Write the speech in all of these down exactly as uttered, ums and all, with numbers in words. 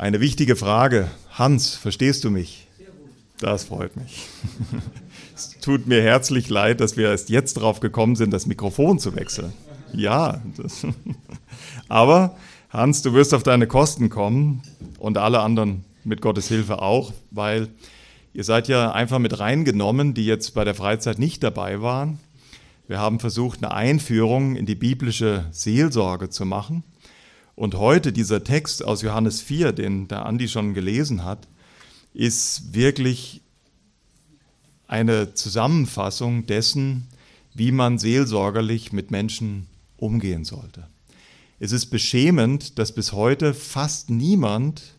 Eine wichtige Frage. Hans, verstehst du mich? Sehr gut. Das freut mich. Es tut mir herzlich leid, dass wir erst jetzt drauf gekommen sind, das Mikrofon zu wechseln. Ja, das, aber Hans, du wirst auf deine Kosten kommen und alle anderen mit Gottes Hilfe auch, weil ihr seid ja einfach mit reingenommen, die jetzt bei der Freizeit nicht dabei waren. Wir haben versucht, eine Einführung in die biblische Seelsorge zu machen. Und heute dieser Text aus Johannes vier, den der Andi schon gelesen hat, ist wirklich eine Zusammenfassung dessen, wie man seelsorgerlich mit Menschen umgehen sollte. Es ist beschämend, dass bis heute fast niemand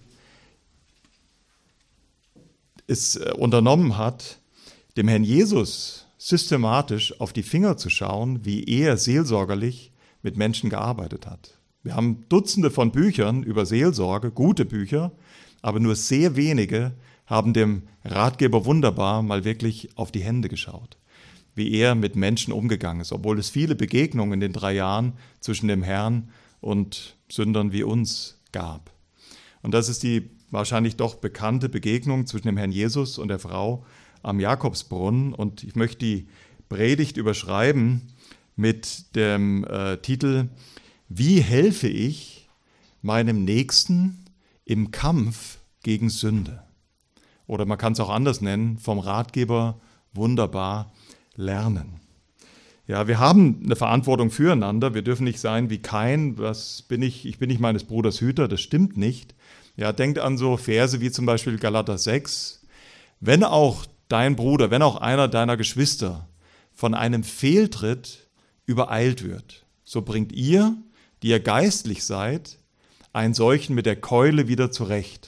es unternommen hat, dem Herrn Jesus systematisch auf die Finger zu schauen, wie er seelsorgerlich mit Menschen gearbeitet hat. Wir haben Dutzende von Büchern über Seelsorge, gute Bücher, aber nur sehr wenige haben dem Ratgeber wunderbar mal wirklich auf die Hände geschaut, wie er mit Menschen umgegangen ist, obwohl es viele Begegnungen in den drei Jahren zwischen dem Herrn und Sündern wie uns gab. Und das ist die wahrscheinlich doch bekannte Begegnung zwischen dem Herrn Jesus und der Frau am Jakobsbrunnen. Und ich möchte die Predigt überschreiben mit dem äh, Titel Wie helfe ich meinem Nächsten im Kampf gegen Sünde? Oder man kann es auch anders nennen, vom Ratgeber wunderbar lernen. Ja, wir haben eine Verantwortung füreinander. Wir dürfen nicht sein wie Kain, was bin ich, ich bin nicht meines Bruders Hüter, das stimmt nicht. Ja, denkt an so Verse wie zum Beispiel Galater sechs. Wenn auch dein Bruder, wenn auch einer deiner Geschwister von einem Fehltritt übereilt wird, so bringt ihr, die ihr geistlich seid, einen solchen mit der Keule wieder zurecht.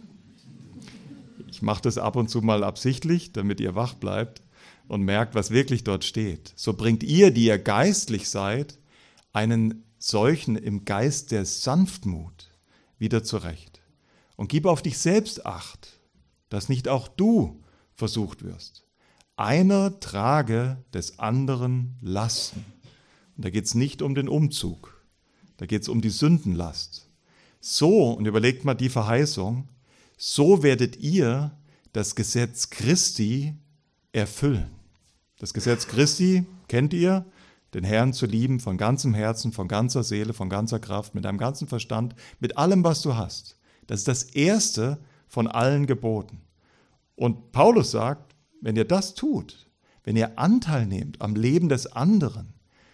Ich mache das ab und zu mal absichtlich, damit ihr wach bleibt und merkt, was wirklich dort steht. So bringt ihr, die ihr geistlich seid, einen solchen im Geist der Sanftmut wieder zurecht. Und gib auf dich selbst Acht, dass nicht auch du versucht wirst. Einer trage des anderen Lasten. Und da geht es nicht um den Umzug, da geht es um die Sündenlast. So, und überlegt mal die Verheißung, so werdet ihr das Gesetz Christi erfüllen. Das Gesetz Christi kennt ihr, den Herrn zu lieben von ganzem Herzen, von ganzer Seele, von ganzer Kraft, mit deinem ganzen Verstand, mit allem, was du hast. Das ist das erste von allen Geboten. Und Paulus sagt, wenn ihr das tut, wenn ihr Anteil nehmt am Leben des anderen,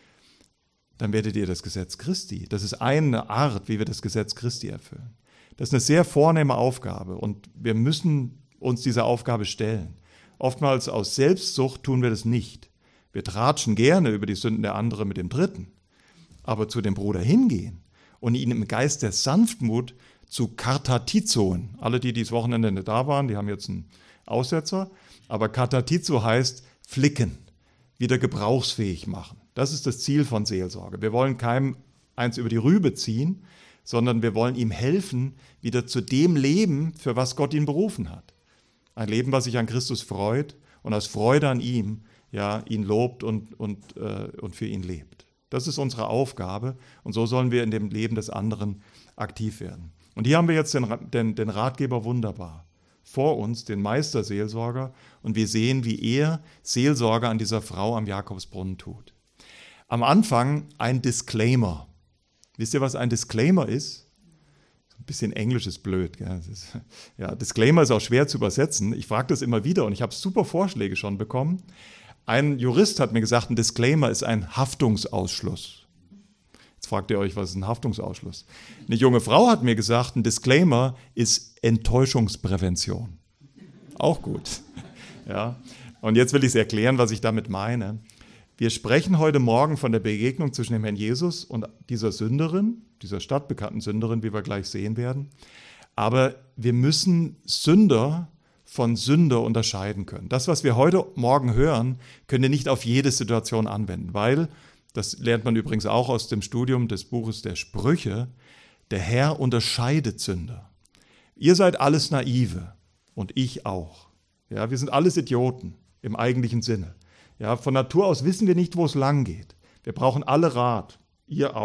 dann werdet ihr das Gesetz Christi. Das ist eine Art, wie wir das Gesetz Christi erfüllen. Das ist eine sehr vornehme Aufgabe und wir müssen uns dieser Aufgabe stellen. Oftmals aus Selbstsucht tun wir das nicht. Wir tratschen gerne über die Sünden der anderen mit dem Dritten. Aber zu dem Bruder hingehen und ihn im Geist der Sanftmut zu katartizoen. Alle, die dieses Wochenende nicht da waren, die haben jetzt einen Aussetzer. Aber katartizo heißt flicken, wieder gebrauchsfähig machen. Das ist das Ziel von Seelsorge. Wir wollen keinem eins über die Rübe ziehen, sondern wir wollen ihm helfen, wieder zu dem Leben, für was Gott ihn berufen hat. Ein Leben, was sich an Christus freut und aus Freude an ihm ja, ihn lobt und, und, äh, und für ihn lebt. Das ist unsere Aufgabe und so sollen wir in dem Leben des anderen aktiv werden. Und hier haben wir jetzt den, den, den Ratgeber wunderbar vor uns, den Meisterseelsorger, und wir sehen, wie er Seelsorge an dieser Frau am Jakobsbrunnen tut. Am Anfang ein Disclaimer. Wisst ihr, was ein Disclaimer ist? Ein bisschen Englisch ist blöd. Gell? Das ist, ja, Disclaimer ist auch schwer zu übersetzen. Ich frage das immer wieder und ich habe super Vorschläge schon bekommen. Ein Jurist hat mir gesagt, ein Disclaimer ist ein Haftungsausschluss. Jetzt fragt ihr euch, was ist ein Haftungsausschluss? Eine junge Frau hat mir gesagt, ein Disclaimer ist Enttäuschungsprävention. Auch gut. Ja. Und jetzt will ich es erklären, was ich damit meine. Wir sprechen heute Morgen von der Begegnung zwischen dem Herrn Jesus und dieser Sünderin, dieser stadtbekannten Sünderin, wie wir gleich sehen werden. Aber wir müssen Sünder von Sünder unterscheiden können. Das, was wir heute Morgen hören, können wir nicht auf jede Situation anwenden, weil, das lernt man übrigens auch aus dem Studium des Buches der Sprüche, der Herr unterscheidet Sünder. Ihr seid alles Naive und ich auch. Ja, wir sind alles Idioten im eigentlichen Sinne. Ja, von Natur aus wissen wir nicht, wo es lang geht. Wir brauchen alle Rat, ihr auch.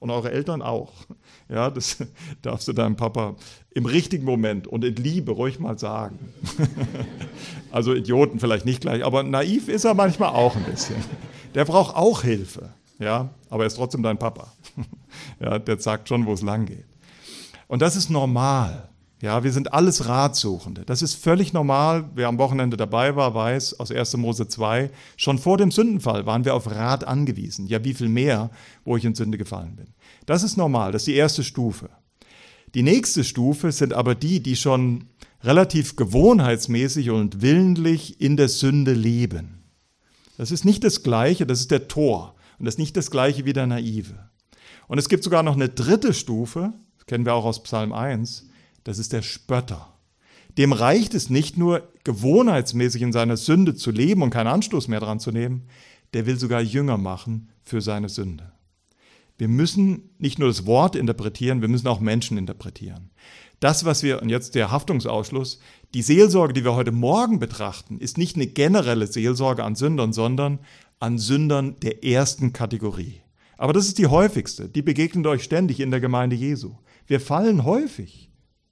und eure Eltern auch. Ja, das darfst du deinem Papa im richtigen Moment und in Liebe ruhig mal sagen. Also Idioten vielleicht nicht gleich, aber naiv ist er manchmal auch ein bisschen. Der braucht auch Hilfe, ja, aber er ist trotzdem dein Papa. Ja, der sagt schon, wo es lang geht. Und das ist normal. Ja, wir sind alles Ratsuchende. Das ist völlig normal. Wer am Wochenende dabei war, weiß aus erster Mose zwei, schon vor dem Sündenfall waren wir auf Rat angewiesen. Ja, wie viel mehr, wo ich in Sünde gefallen bin. Das ist normal, das ist die erste Stufe. Die nächste Stufe sind aber die, die schon relativ gewohnheitsmäßig und willentlich in der Sünde leben. Das ist nicht das Gleiche, das ist der Tor. Und das ist nicht das Gleiche wie der Naive. Und es gibt sogar noch eine dritte Stufe, das kennen wir auch aus Psalm eins, das ist der Spötter. Dem reicht es nicht nur, gewohnheitsmäßig in seiner Sünde zu leben und keinen Anstoß mehr dran zu nehmen, der will sogar Jünger machen für seine Sünde. Wir müssen nicht nur das Wort interpretieren, wir müssen auch Menschen interpretieren. Das, was wir, und jetzt der Haftungsausschluss, die Seelsorge, die wir heute Morgen betrachten, ist nicht eine generelle Seelsorge an Sündern, sondern an Sündern der ersten Kategorie. Aber das ist die häufigste, die begegnet euch ständig in der Gemeinde Jesu. Wir fallen häufig.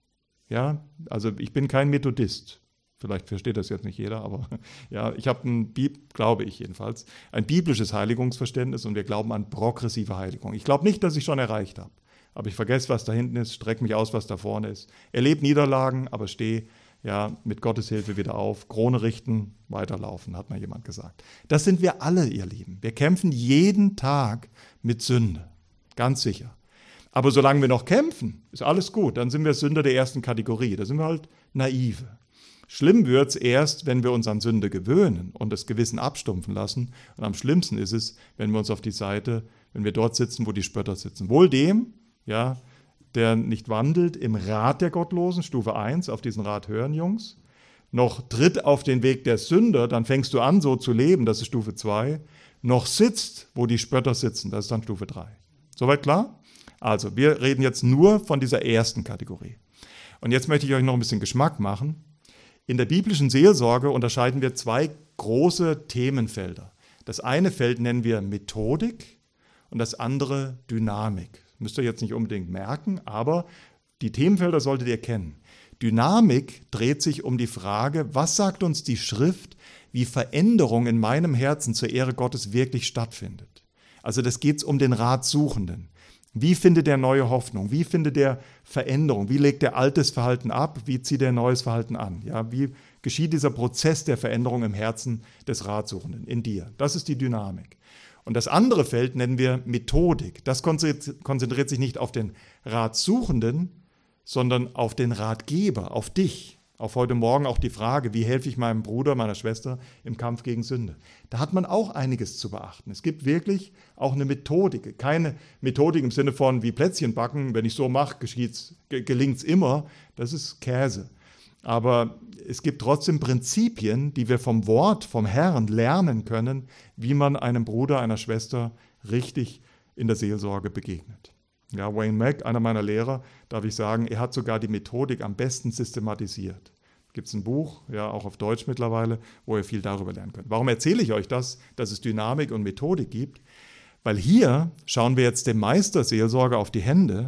Ja, also ich bin kein Methodist. Vielleicht versteht das jetzt nicht jeder, aber ja, ich habe ein, glaube ich jedenfalls, ein biblisches Heiligungsverständnis und wir glauben an progressive Heiligung. Ich glaube nicht, dass ich schon erreicht habe, aber ich vergesse, was da hinten ist, strecke mich aus, was da vorne ist. Erlebe Niederlagen, aber stehe ja mit Gottes Hilfe wieder auf. Krone richten, weiterlaufen, hat mal jemand gesagt. Das sind wir alle, ihr Lieben. Wir kämpfen jeden Tag mit Sünde, ganz sicher. Aber solange wir noch kämpfen, ist alles gut. Dann sind wir Sünder der ersten Kategorie. Da sind wir halt naive. Schlimm wird es erst, wenn wir uns an Sünde gewöhnen und das Gewissen abstumpfen lassen. Und am schlimmsten ist es, wenn wir uns auf die Seite, wenn wir dort sitzen, wo die Spötter sitzen. Wohl dem, ja, der nicht wandelt im Rat der Gottlosen, Stufe eins, auf diesen Rat hören, Jungs, noch tritt auf den Weg der Sünder, dann fängst du an, so zu leben, das ist Stufe zwei, noch sitzt, wo die Spötter sitzen, das ist dann Stufe drei. Soweit klar? Also, wir reden jetzt nur von dieser ersten Kategorie. Und jetzt möchte ich euch noch ein bisschen Geschmack machen. In der biblischen Seelsorge unterscheiden wir zwei große Themenfelder. Das eine Feld nennen wir Methodik und das andere Dynamik. Müsst ihr jetzt nicht unbedingt merken, aber die Themenfelder solltet ihr kennen. Dynamik dreht sich um die Frage, was sagt uns die Schrift, wie Veränderung in meinem Herzen zur Ehre Gottes wirklich stattfindet. Also das geht um den Ratsuchenden. Wie findet er neue Hoffnung? Wie findet er Veränderung? Wie legt er altes Verhalten ab? Wie zieht er neues Verhalten an? Ja, wie geschieht dieser Prozess der Veränderung im Herzen des Ratsuchenden, in dir? Das ist die Dynamik. Und das andere Feld nennen wir Methodik. Das konzentriert sich nicht auf den Ratsuchenden, sondern auf den Ratgeber, auf dich. Auf heute Morgen auch die Frage, wie helfe ich meinem Bruder, meiner Schwester im Kampf gegen Sünde? Da hat man auch einiges zu beachten. Es gibt wirklich auch eine Methodik. Keine Methodik im Sinne von wie Plätzchen backen, wenn ich so mache, gelingt es immer. Das ist Käse. Aber es gibt trotzdem Prinzipien, die wir vom Wort, vom Herrn lernen können, wie man einem Bruder, einer Schwester richtig in der Seelsorge begegnet. Ja, Wayne Mack, einer meiner Lehrer, darf ich sagen, er hat sogar die Methodik am besten systematisiert. Gibt es ein Buch, ja auch auf Deutsch mittlerweile, wo ihr viel darüber lernen könnt. Warum erzähle ich euch das, dass es Dynamik und Methodik gibt? Weil hier schauen wir jetzt dem Meister Seelsorger auf die Hände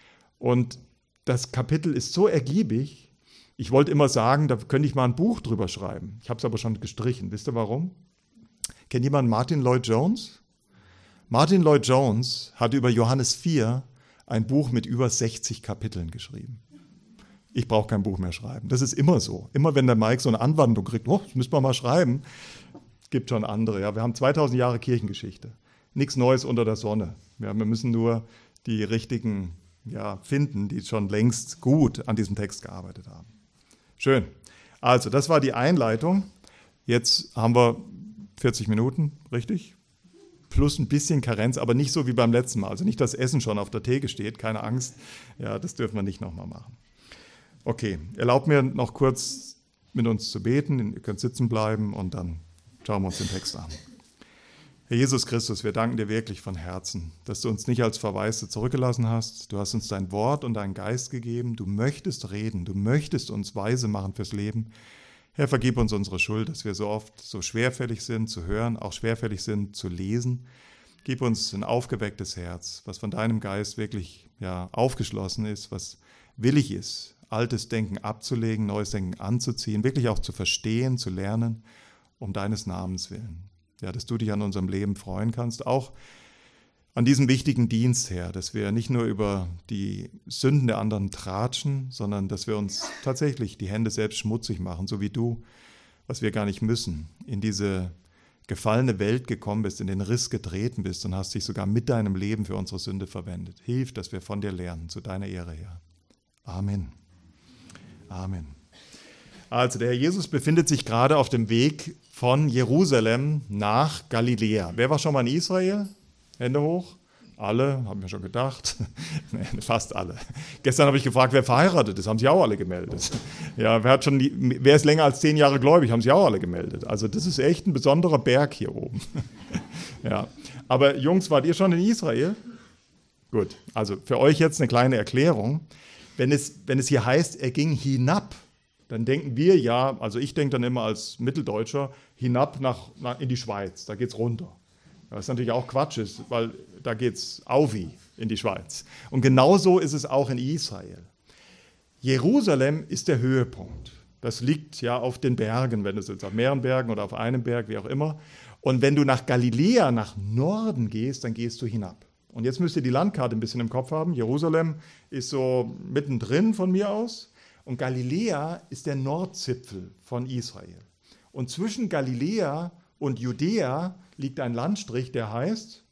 und das Kapitel ist so ergiebig, ich wollte immer sagen, da könnte ich mal ein Buch drüber schreiben. Ich habe es aber schon gestrichen. Wisst ihr warum? Kennt jemand Martin Lloyd-Jones? Martin Lloyd-Jones hat über Johannes vier ein Buch mit über sechzig Kapiteln geschrieben. Ich brauche kein Buch mehr schreiben. Das ist immer so. Immer wenn der Mike so eine Anwandlung kriegt, oh, das müssen wir mal schreiben, gibt schon andere. Ja, wir haben zweitausend Jahre Kirchengeschichte. Nichts Neues unter der Sonne. Ja, wir müssen nur die richtigen ja, finden, die schon längst gut an diesem Text gearbeitet haben. Schön. Also, das war die Einleitung. Jetzt haben wir vierzig Minuten, richtig? Plus ein bisschen Karenz, aber nicht so wie beim letzten Mal. Also nicht, dass Essen schon auf der Theke steht, keine Angst. Ja, das dürfen wir nicht nochmal machen. Okay, erlaubt mir noch kurz mit uns zu beten. Ihr könnt sitzen bleiben und dann schauen wir uns den Text an. Herr Jesus Christus, wir danken dir wirklich von Herzen, dass du uns nicht als Verwaiste zurückgelassen hast. Du hast uns dein Wort und deinen Geist gegeben. Du möchtest reden, du möchtest uns weise machen fürs Leben. Herr, vergib uns unsere Schuld, dass wir so oft so schwerfällig sind zu hören, auch schwerfällig sind zu lesen. Gib uns ein aufgewecktes Herz, was von deinem Geist wirklich ja, aufgeschlossen ist, was willig ist, altes Denken abzulegen, neues Denken anzuziehen, wirklich auch zu verstehen, zu lernen, um deines Namens willen. Ja, dass du dich an unserem Leben freuen kannst, auch an diesem wichtigen Dienst, Herr, dass wir nicht nur über die Sünden der anderen tratschen, sondern dass wir uns tatsächlich die Hände selbst schmutzig machen, so wie du, was wir gar nicht müssen, in diese gefallene Welt gekommen bist, in den Riss getreten bist und hast dich sogar mit deinem Leben für unsere Sünde verwendet. Hilf, dass wir von dir lernen, zu deiner Ehre, Herr. Amen. Amen. Also der Herr Jesus befindet sich gerade auf dem Weg von Jerusalem nach Galiläa. Wer war schon mal in Israel? Hände hoch. Alle, haben wir schon gedacht. Nee, fast alle. Gestern habe ich gefragt, wer verheiratet ist, haben sie auch alle gemeldet. Ja, wer, hat schon die, wer ist länger als zehn Jahre gläubig, haben sie auch alle gemeldet. Also das ist echt ein besonderer Berg hier oben. Ja. Aber Jungs, wart ihr schon in Israel? Gut, also für euch jetzt eine kleine Erklärung. Wenn es, wenn es hier heißt, er ging hinab, dann denken wir ja, also ich denke dann immer als Mitteldeutscher, hinab nach, nach in die Schweiz, da geht es runter. Was natürlich auch Quatsch ist, weil da geht es aufi in die Schweiz. Und genauso ist es auch in Israel. Jerusalem ist der Höhepunkt. Das liegt ja auf den Bergen, wenn du es jetzt auf mehreren Bergen oder auf einem Berg, wie auch immer. Und wenn du nach Galiläa, nach Norden gehst, dann gehst du hinab. Und jetzt müsst ihr die Landkarte ein bisschen im Kopf haben. Jerusalem ist so mittendrin von mir aus. Und Galiläa ist der Nordzipfel von Israel. Und zwischen Galiläa und Judäa liegt ein Landstrich, der heißt,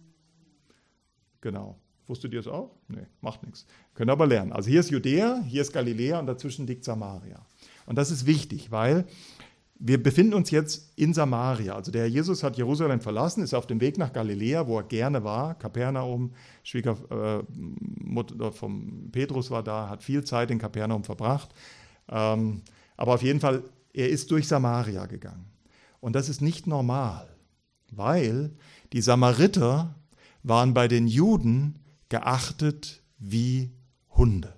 genau, wusstet ihr es auch? Nee, macht nichts. Könnt ihr aber lernen. Also hier ist Judäa, hier ist Galiläa und dazwischen liegt Samaria. Und das ist wichtig, weil wir befinden uns jetzt in Samaria. Also der Herr Jesus hat Jerusalem verlassen, ist auf dem Weg nach Galiläa, wo er gerne war. Kapernaum, Schwiegermutter von Petrus war da, hat viel Zeit in Kapernaum verbracht. Ähm, aber auf jeden Fall, er ist durch Samaria gegangen. Und das ist nicht normal, weil die Samariter waren bei den Juden geachtet wie Hunde.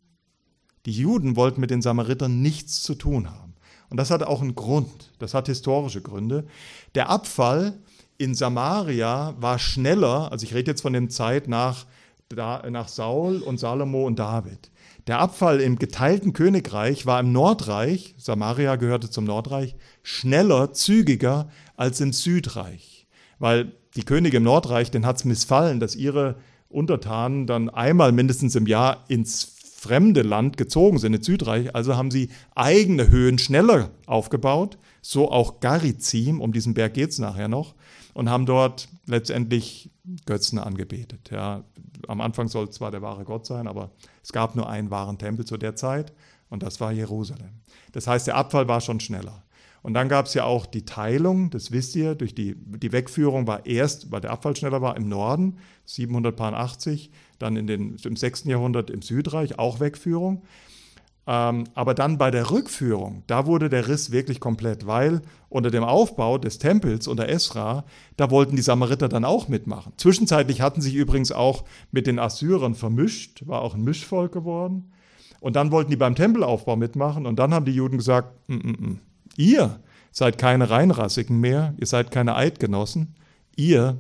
Die Juden wollten mit den Samaritern nichts zu tun haben. Und das hat auch einen Grund, das hat historische Gründe. Der Abfall in Samaria war schneller, also ich rede jetzt von der Zeit nach, nach Saul und Salomo und David. Der Abfall im geteilten Königreich war im Nordreich, Samaria gehörte zum Nordreich, schneller, zügiger als im Südreich. Weil die Könige im Nordreich, denen hat es missfallen, dass ihre Untertanen dann einmal mindestens im Jahr ins fremde Land gezogen sind, ins Südreich. Also haben sie eigene Höhen schneller aufgebaut, so auch Garizim, um diesen Berg geht es nachher noch, und haben dort letztendlich Götzen angebetet. Ja, am Anfang soll es zwar der wahre Gott sein, aber es gab nur einen wahren Tempel zu der Zeit und das war Jerusalem. Das heißt, der Abfall war schon schneller. Und dann gab es ja auch die Teilung, das wisst ihr, durch die, die Wegführung war erst, weil der Abfall schneller war, im Norden, siebenhundertachtzig, dann in den, im sechsten Jahrhundert im Südreich, auch Wegführung. Ähm, aber dann bei der Rückführung, da wurde der Riss wirklich komplett, weil unter dem Aufbau des Tempels unter Esra, da wollten die Samariter dann auch mitmachen. Zwischenzeitlich hatten sich übrigens auch mit den Assyrern vermischt, war auch ein Mischvolk geworden. Und dann wollten die beim Tempelaufbau mitmachen und dann haben die Juden gesagt, mm, mm, mm. Ihr seid keine Reinrassigen mehr, ihr seid keine Eidgenossen, ihr,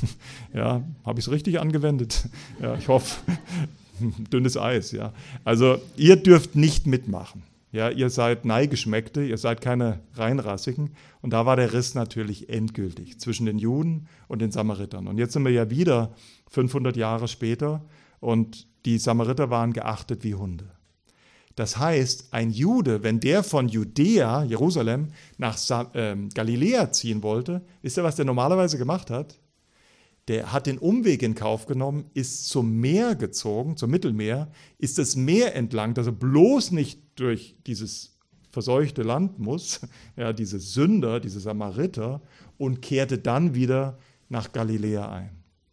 ja, habe ich es richtig angewendet? Ja, ich hoffe, dünnes Eis, ja. Also ihr dürft nicht mitmachen, ja, ihr seid Neigeschmeckte, ihr seid keine Reinrassigen und da war der Riss natürlich endgültig zwischen den Juden und den Samaritern. Und jetzt sind wir ja wieder fünfhundert Jahre später und die Samariter waren geachtet wie Hunde. Das heißt, ein Jude, wenn der von Judäa, Jerusalem, nach Sa- äh, Galiläa ziehen wollte, wisst ihr, was der normalerweise gemacht hat? Der hat den Umweg in Kauf genommen, ist zum Meer gezogen, zum Mittelmeer, ist das Meer entlang, dass er bloß nicht durch dieses verseuchte Land muss, ja, diese Sünder, diese Samariter, und kehrte dann wieder nach Galiläa ein.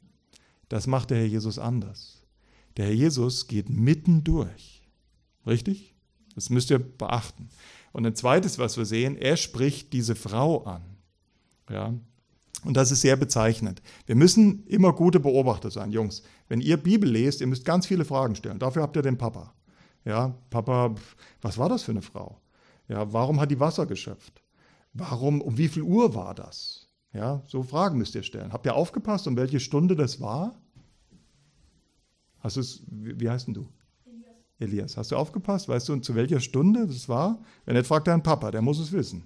Das macht der Herr Jesus anders. Der Herr Jesus geht mitten durch. Richtig? Das müsst ihr beachten. Und ein zweites, was wir sehen, er spricht diese Frau an. Ja? Und das ist sehr bezeichnend. Wir müssen immer gute Beobachter sein, Jungs. Wenn ihr Bibel lest, ihr müsst ganz viele Fragen stellen. Dafür habt ihr den Papa. Ja, Papa, was war das für eine Frau? Ja, warum hat die Wasser geschöpft? Warum, um wie viel Uhr war das? Ja, so Fragen müsst ihr stellen. Habt ihr aufgepasst, um welche Stunde das war? Hast du es, wie, wie heißt denn du? Elias. Elias, hast du aufgepasst? Weißt du, zu welcher Stunde das war? Wenn nicht, fragt deinen Papa, der muss es wissen.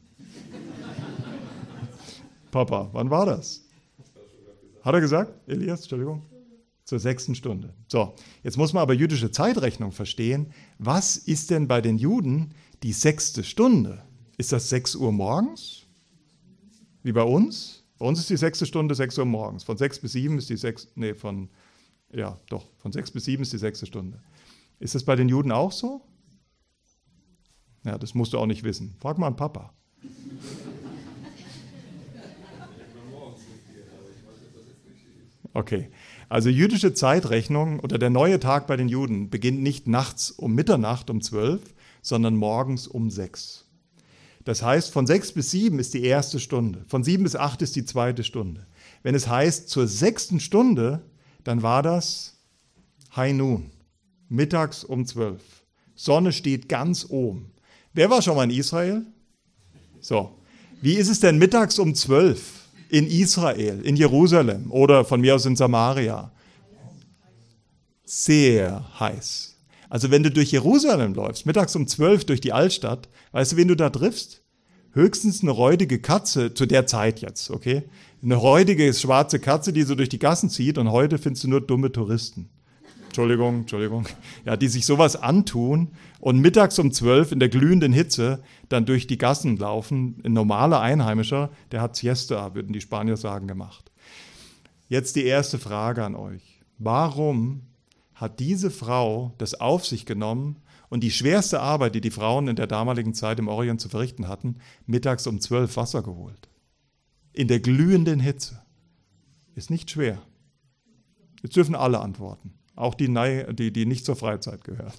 Papa, wann war das? Hat er gesagt? Elias, Entschuldigung? Zur sechsten Stunde. So, jetzt muss man aber jüdische Zeitrechnung verstehen. Was ist denn bei den Juden die sechste Stunde? Ist das sechs Uhr morgens? Wie bei uns? Bei uns ist die sechste Stunde sechs Uhr morgens. Von sechs bis sieben ist die sechs, nee, von, ja, doch, von sechs bis sieben ist die sechste Stunde. Ist das bei den Juden auch so? Ja, das musst du auch nicht wissen. Frag mal an Papa. Okay, also jüdische Zeitrechnung oder der neue Tag bei den Juden beginnt nicht nachts um Mitternacht um zwölf, sondern morgens um sechs. Das heißt, von sechs bis sieben ist die erste Stunde, von sieben bis acht ist die zweite Stunde. Wenn es heißt zur sechsten Stunde, dann war das High Noon, mittags um zwölf. Sonne steht ganz oben. Wer war schon mal in Israel? So, wie ist es denn mittags um zwölf in Israel, in Jerusalem oder von mir aus in Samaria? Sehr heiß. Also wenn du durch Jerusalem läufst, mittags um zwölf durch die Altstadt, weißt du, wen du da triffst? Höchstens eine räudige Katze, zu der Zeit jetzt, okay? Eine räudige schwarze Katze, die so durch die Gassen zieht, und heute findest du nur dumme Touristen. Entschuldigung, Entschuldigung. Ja, die sich sowas antun und mittags um zwölf in der glühenden Hitze dann durch die Gassen laufen. Ein normaler Einheimischer, der hat Siesta, würden die Spanier sagen, gemacht. Jetzt die erste Frage an euch. Warum hat diese Frau das auf sich genommen und die schwerste Arbeit, die die Frauen in der damaligen Zeit im Orient zu verrichten hatten, mittags um zwölf Wasser geholt? In der glühenden Hitze. Ist nicht schwer. Jetzt dürfen alle antworten. Auch die, die, die nicht zur Freizeit gehören.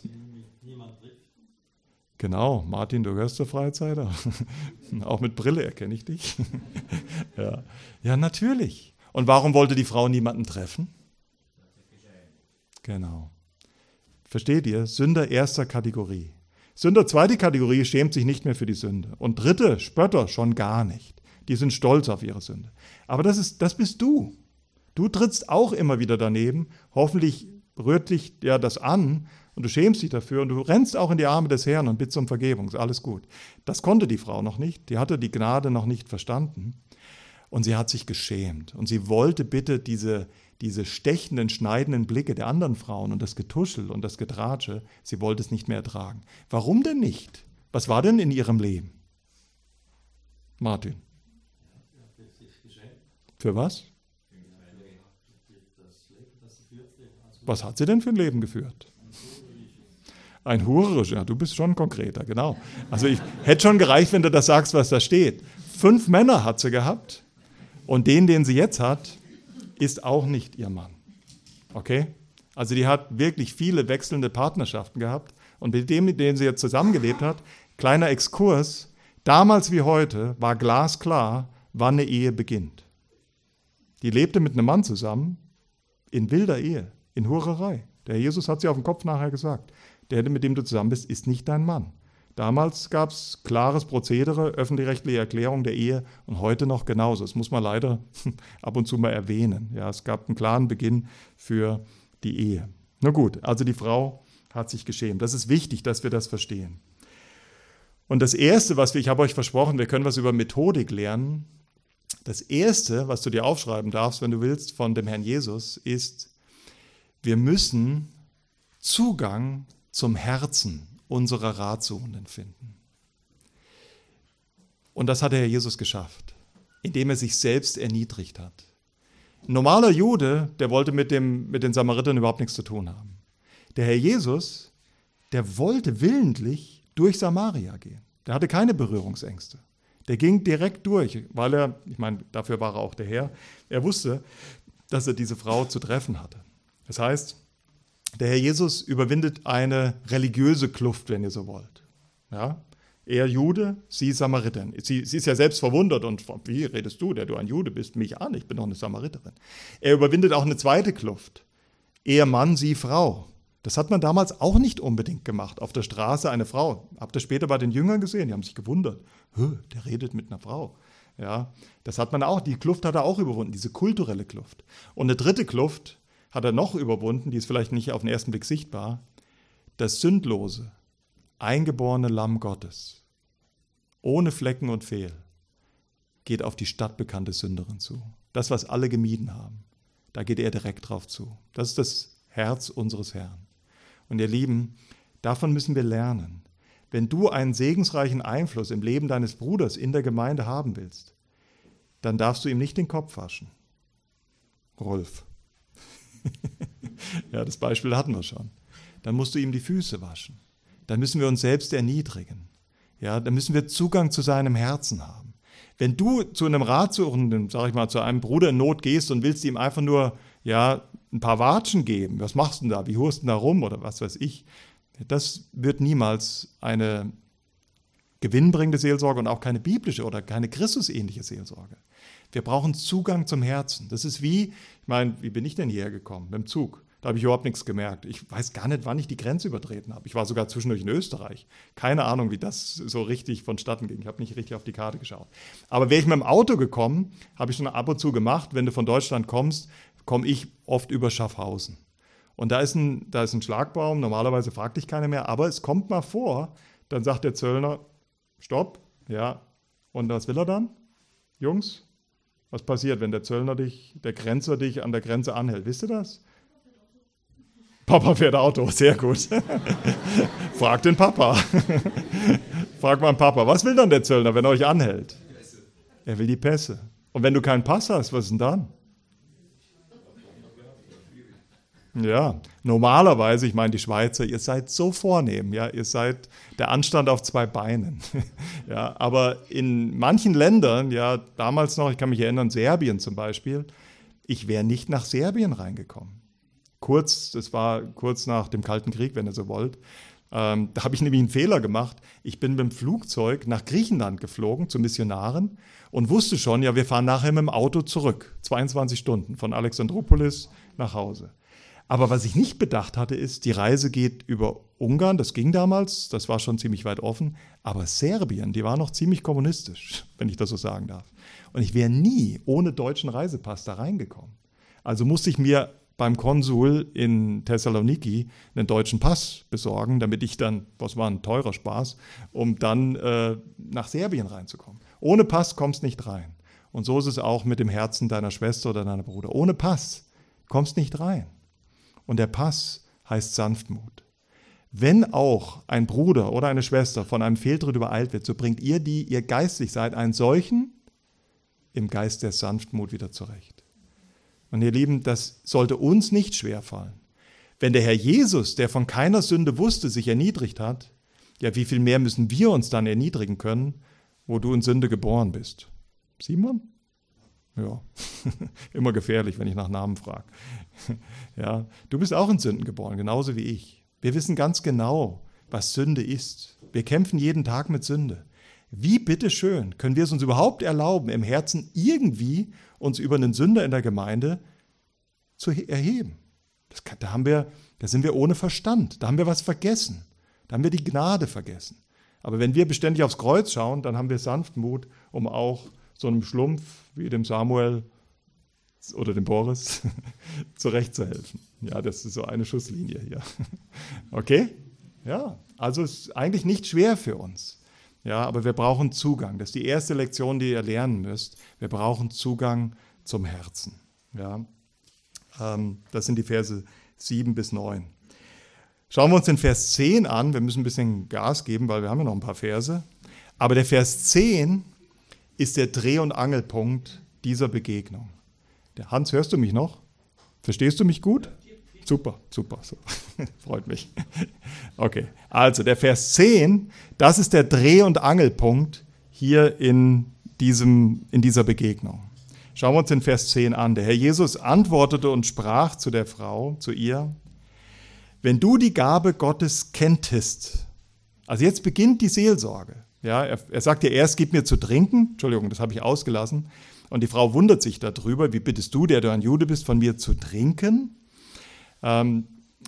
Genau, Martin, du gehörst zur Freizeit. Auch mit Brille erkenne ich dich. Ja. Ja, natürlich. Und warum wollte die Frau niemanden treffen? Genau. Versteht ihr? Sünder erster Kategorie. Sünder zweite Kategorie schämt sich nicht mehr für die Sünde. Und dritte, Spötter, schon gar nicht. Die sind stolz auf ihre Sünde. Aber das ist, das bist du. Du trittst auch immer wieder daneben. Hoffentlich rührt dich ja das an und du schämst dich dafür und du rennst auch in die Arme des Herrn und bittest um Vergebung. Ist alles gut. Das konnte die Frau noch nicht. Die hatte die Gnade noch nicht verstanden. Und sie hat sich geschämt. Und sie wollte bitte diese, diese stechenden, schneidenden Blicke der anderen Frauen und das Getuschel und das Getratsche, sie wollte es nicht mehr ertragen. Warum denn nicht? Was war denn in ihrem Leben? Martin. Für was? Was hat sie denn für ein Leben geführt? Ein hurerisch, ja, du bist schon konkreter, genau. Also ich hätte schon gereicht, wenn du das sagst, was da steht. Fünf Männer hat sie gehabt und den, den sie jetzt hat, ist auch nicht ihr Mann. Okay? Also die hat wirklich viele wechselnde Partnerschaften gehabt und mit dem, mit dem sie jetzt zusammengelebt hat, kleiner Exkurs, damals wie heute war glasklar, wann eine Ehe beginnt. Die lebte mit einem Mann zusammen in wilder Ehe. In Hurerei. Der Jesus hat sie auf den Kopf nachher gesagt. Der, mit dem du zusammen bist, ist nicht dein Mann. Damals gab es klares Prozedere, öffentlich-rechtliche Erklärung der Ehe und heute noch genauso. Das muss man leider ab und zu mal erwähnen. Ja, es gab einen klaren Beginn für die Ehe. Na gut, also die Frau hat sich geschämt. Das ist wichtig, dass wir das verstehen. Und das Erste, was wir, ich habe euch versprochen, wir können was über Methodik lernen. Das Erste, was du dir aufschreiben darfst, wenn du willst, von dem Herrn Jesus, ist, wir müssen Zugang zum Herzen unserer Ratsuchenden finden. Und das hat der Herr Jesus geschafft, indem er sich selbst erniedrigt hat. Ein normaler Jude, der wollte mit, dem, mit den Samaritern überhaupt nichts zu tun haben. Der Herr Jesus, der wollte willentlich durch Samaria gehen. Der hatte keine Berührungsängste. Der ging direkt durch, weil er, ich meine, dafür war er auch der Herr, er wusste, dass er diese Frau zu treffen hatte. Das heißt, der Herr Jesus überwindet eine religiöse Kluft, wenn ihr so wollt. Ja? Er Jude, sie Samariterin. Sie, sie ist ja selbst verwundert und wie redest du, der du ein Jude bist, mich an, ich bin doch eine Samariterin. Er überwindet auch eine zweite Kluft. Er Mann, sie Frau. Das hat man damals auch nicht unbedingt gemacht. Auf der Straße eine Frau. Habt ihr später bei den Jüngern gesehen? Die haben sich gewundert. Der redet mit einer Frau. Ja, das hat man auch, die Kluft hat er auch überwunden, diese kulturelle Kluft. Und eine dritte Kluft hat er noch überwunden, die ist vielleicht nicht auf den ersten Blick sichtbar. Das sündlose, eingeborene Lamm Gottes, ohne Flecken und Fehl, geht auf die stadtbekannte Sünderin zu. Das, was alle gemieden haben, da geht er direkt drauf zu. Das ist das Herz unseres Herrn. Und ihr Lieben, davon müssen wir lernen. Wenn du einen segensreichen Einfluss im Leben deines Bruders in der Gemeinde haben willst, dann darfst du ihm nicht den Kopf waschen. Rolf. Ja, das Beispiel hatten wir schon. Dann musst du ihm die Füße waschen. Dann müssen wir uns selbst erniedrigen. Ja, dann müssen wir Zugang zu seinem Herzen haben. Wenn du zu einem Ratsuchenden, sag ich mal, zu einem Bruder in Not gehst und willst ihm einfach nur, ja, ein paar Watschen geben, was machst du denn da, wie hurst du denn da rum oder was weiß ich, das wird niemals eine gewinnbringende Seelsorge und auch keine biblische oder keine Christusähnliche Seelsorge. Wir brauchen Zugang zum Herzen. Das ist wie, ich meine, wie bin ich denn hierher gekommen? Mit dem Zug. Da habe ich überhaupt nichts gemerkt. Ich weiß gar nicht, wann ich die Grenze übertreten habe. Ich war sogar zwischendurch in Österreich. Keine Ahnung, wie das so richtig vonstatten ging. Ich habe nicht richtig auf die Karte geschaut. Aber wäre ich mit dem Auto gekommen, habe ich schon ab und zu gemacht, wenn du von Deutschland kommst, komme ich oft über Schaffhausen. Und da ist, ein, da ist ein Schlagbaum, normalerweise fragt dich keiner mehr, aber es kommt mal vor, dann sagt der Zöllner, stopp, ja, und was will er dann? Jungs, was passiert, wenn der Zöllner dich, der Grenzer dich an der Grenze anhält? Wisst ihr das? Papa fährt Auto, sehr gut. Frag den Papa. Frag mal den Papa, was will dann der Zöllner, wenn er euch anhält? Er will die Pässe. Und wenn du keinen Pass hast, was ist denn dann? Ja, normalerweise, ich meine die Schweizer, ihr seid so vornehm, ja, ihr seid der Anstand auf zwei Beinen. Ja, aber in manchen Ländern, ja, damals noch, ich kann mich erinnern, Serbien zum Beispiel, ich wäre nicht nach Serbien reingekommen. Kurz, das war kurz nach dem Kalten Krieg, wenn ihr so wollt, ähm, da habe ich nämlich einen Fehler gemacht. Ich bin mit dem Flugzeug nach Griechenland geflogen, zu Missionaren, und wusste schon, ja, wir fahren nachher mit dem Auto zurück, zweiundzwanzig Stunden von Alexandroupolis nach Hause. Aber was ich nicht bedacht hatte, ist, die Reise geht über Ungarn, das ging damals, das war schon ziemlich weit offen, aber Serbien, die war noch ziemlich kommunistisch, wenn ich das so sagen darf. Und ich wäre nie ohne deutschen Reisepass da reingekommen. Also musste ich mir beim Konsul in Thessaloniki einen deutschen Pass besorgen, damit ich dann, was war ein teurer Spaß, um dann äh, nach Serbien reinzukommen. Ohne Pass kommst nicht rein. Und so ist es auch mit dem Herzen deiner Schwester oder deiner Bruder. Ohne Pass kommst nicht rein. Und der Pass heißt Sanftmut. Wenn auch ein Bruder oder eine Schwester von einem Fehltritt übereilt wird, so bringt ihr, die ihr geistlich seid, einen solchen im Geist der Sanftmut wieder zurecht. Und ihr Lieben, das sollte uns nicht schwerfallen. Wenn der Herr Jesus, der von keiner Sünde wusste, sich erniedrigt hat, ja, wie viel mehr müssen wir uns dann erniedrigen können, wo du in Sünde geboren bist? Simon? Ja, immer gefährlich, wenn ich nach Namen frage. Ja, du bist auch in Sünden geboren, genauso wie ich. Wir wissen ganz genau, was Sünde ist. Wir kämpfen jeden Tag mit Sünde. Wie bitteschön können wir es uns überhaupt erlauben, im Herzen irgendwie uns über einen Sünder in der Gemeinde zu erheben? Das kann, da, haben wir, da sind wir ohne Verstand, da haben wir was vergessen, da haben wir die Gnade vergessen. Aber wenn wir beständig aufs Kreuz schauen, dann haben wir Sanftmut, um auch so einem Schlumpf wie dem Samuel oder dem Boris zurechtzuhelfen. Ja, das ist so eine Schusslinie hier. Okay? Ja, also es ist eigentlich nicht schwer für uns. Ja, aber wir brauchen Zugang. Das ist die erste Lektion, die ihr lernen müsst. Wir brauchen Zugang zum Herzen. Ja, ähm, das sind die Verse sieben bis neun. Schauen wir uns den Vers zehn an. Wir müssen ein bisschen Gas geben, weil wir haben ja noch ein paar Verse. Aber der Vers zehn ist der Dreh- und Angelpunkt dieser Begegnung. Der Hans, hörst du mich noch? Verstehst du mich gut? Super, super, so. Freut mich. Okay, also der Vers zehn, das ist der Dreh- und Angelpunkt hier in, diesem, in dieser Begegnung. Schauen wir uns den Vers zehn an. Der Herr Jesus antwortete und sprach zu der Frau, zu ihr, wenn du die Gabe Gottes kenntest, also jetzt beginnt die Seelsorge. Ja, er, er sagt ja erst, gib mir zu trinken, Entschuldigung, das habe ich ausgelassen, und die Frau wundert sich darüber, wie bittest du, der du ein Jude bist, von mir zu trinken? Ähm,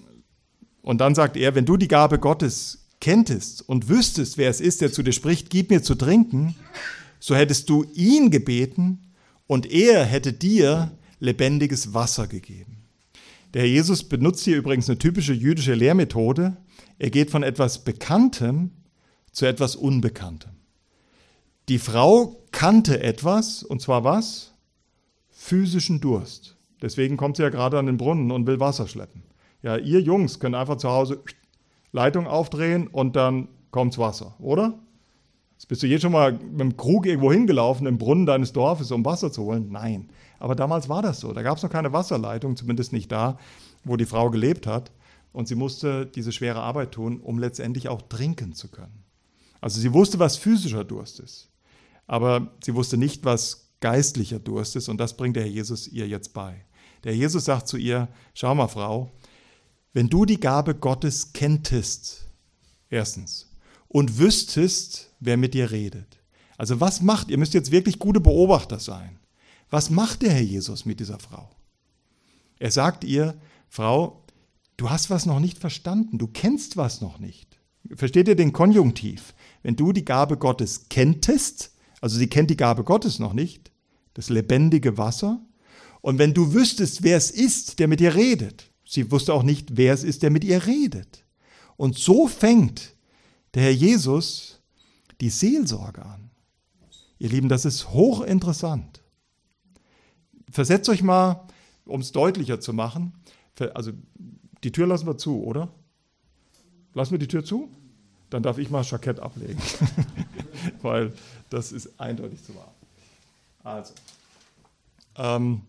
und dann sagt er, wenn du die Gabe Gottes kenntest und wüsstest, wer es ist, der zu dir spricht, gib mir zu trinken, so hättest du ihn gebeten und er hätte dir lebendiges Wasser gegeben. Der Herr Jesus benutzt hier übrigens eine typische jüdische Lehrmethode. Er geht von etwas Bekanntem zu etwas Unbekanntem. Die Frau kannte etwas, und zwar was? Physischen Durst. Deswegen kommt sie ja gerade an den Brunnen und will Wasser schleppen. Ja, ihr Jungs könnt einfach zu Hause Leitung aufdrehen und dann kommt's Wasser, oder? Jetzt bist du je schon mal mit dem Krug irgendwo hingelaufen im Brunnen deines Dorfes, um Wasser zu holen? Nein. Aber damals war das so. Da gab es noch keine Wasserleitung, zumindest nicht da, wo die Frau gelebt hat. Und sie musste diese schwere Arbeit tun, um letztendlich auch trinken zu können. Also sie wusste, was physischer Durst ist. Aber sie wusste nicht, was geistlicher Durst ist. Und das bringt der Herr Jesus ihr jetzt bei. Der Herr Jesus sagt zu ihr, schau mal, Frau, wenn du die Gabe Gottes kenntest, erstens, und wüsstest, wer mit dir redet. Also was macht, ihr müsst jetzt wirklich gute Beobachter sein. Was macht der Herr Jesus mit dieser Frau? Er sagt ihr, Frau, du hast was noch nicht verstanden, du kennst was noch nicht. Versteht ihr den Konjunktiv? Wenn du die Gabe Gottes kenntest, also sie kennt die Gabe Gottes noch nicht, das lebendige Wasser, und wenn du wüsstest, wer es ist, der mit dir redet, sie wusste auch nicht, wer es ist, der mit ihr redet. Und so fängt der Herr Jesus die Seelsorge an. Ihr Lieben, das ist hochinteressant. Versetzt euch mal, um es deutlicher zu machen, also die Tür lassen wir zu, oder? Lassen wir die Tür zu? Dann darf ich mal Jackett ablegen, weil das ist eindeutig zu wahr. Also, ähm,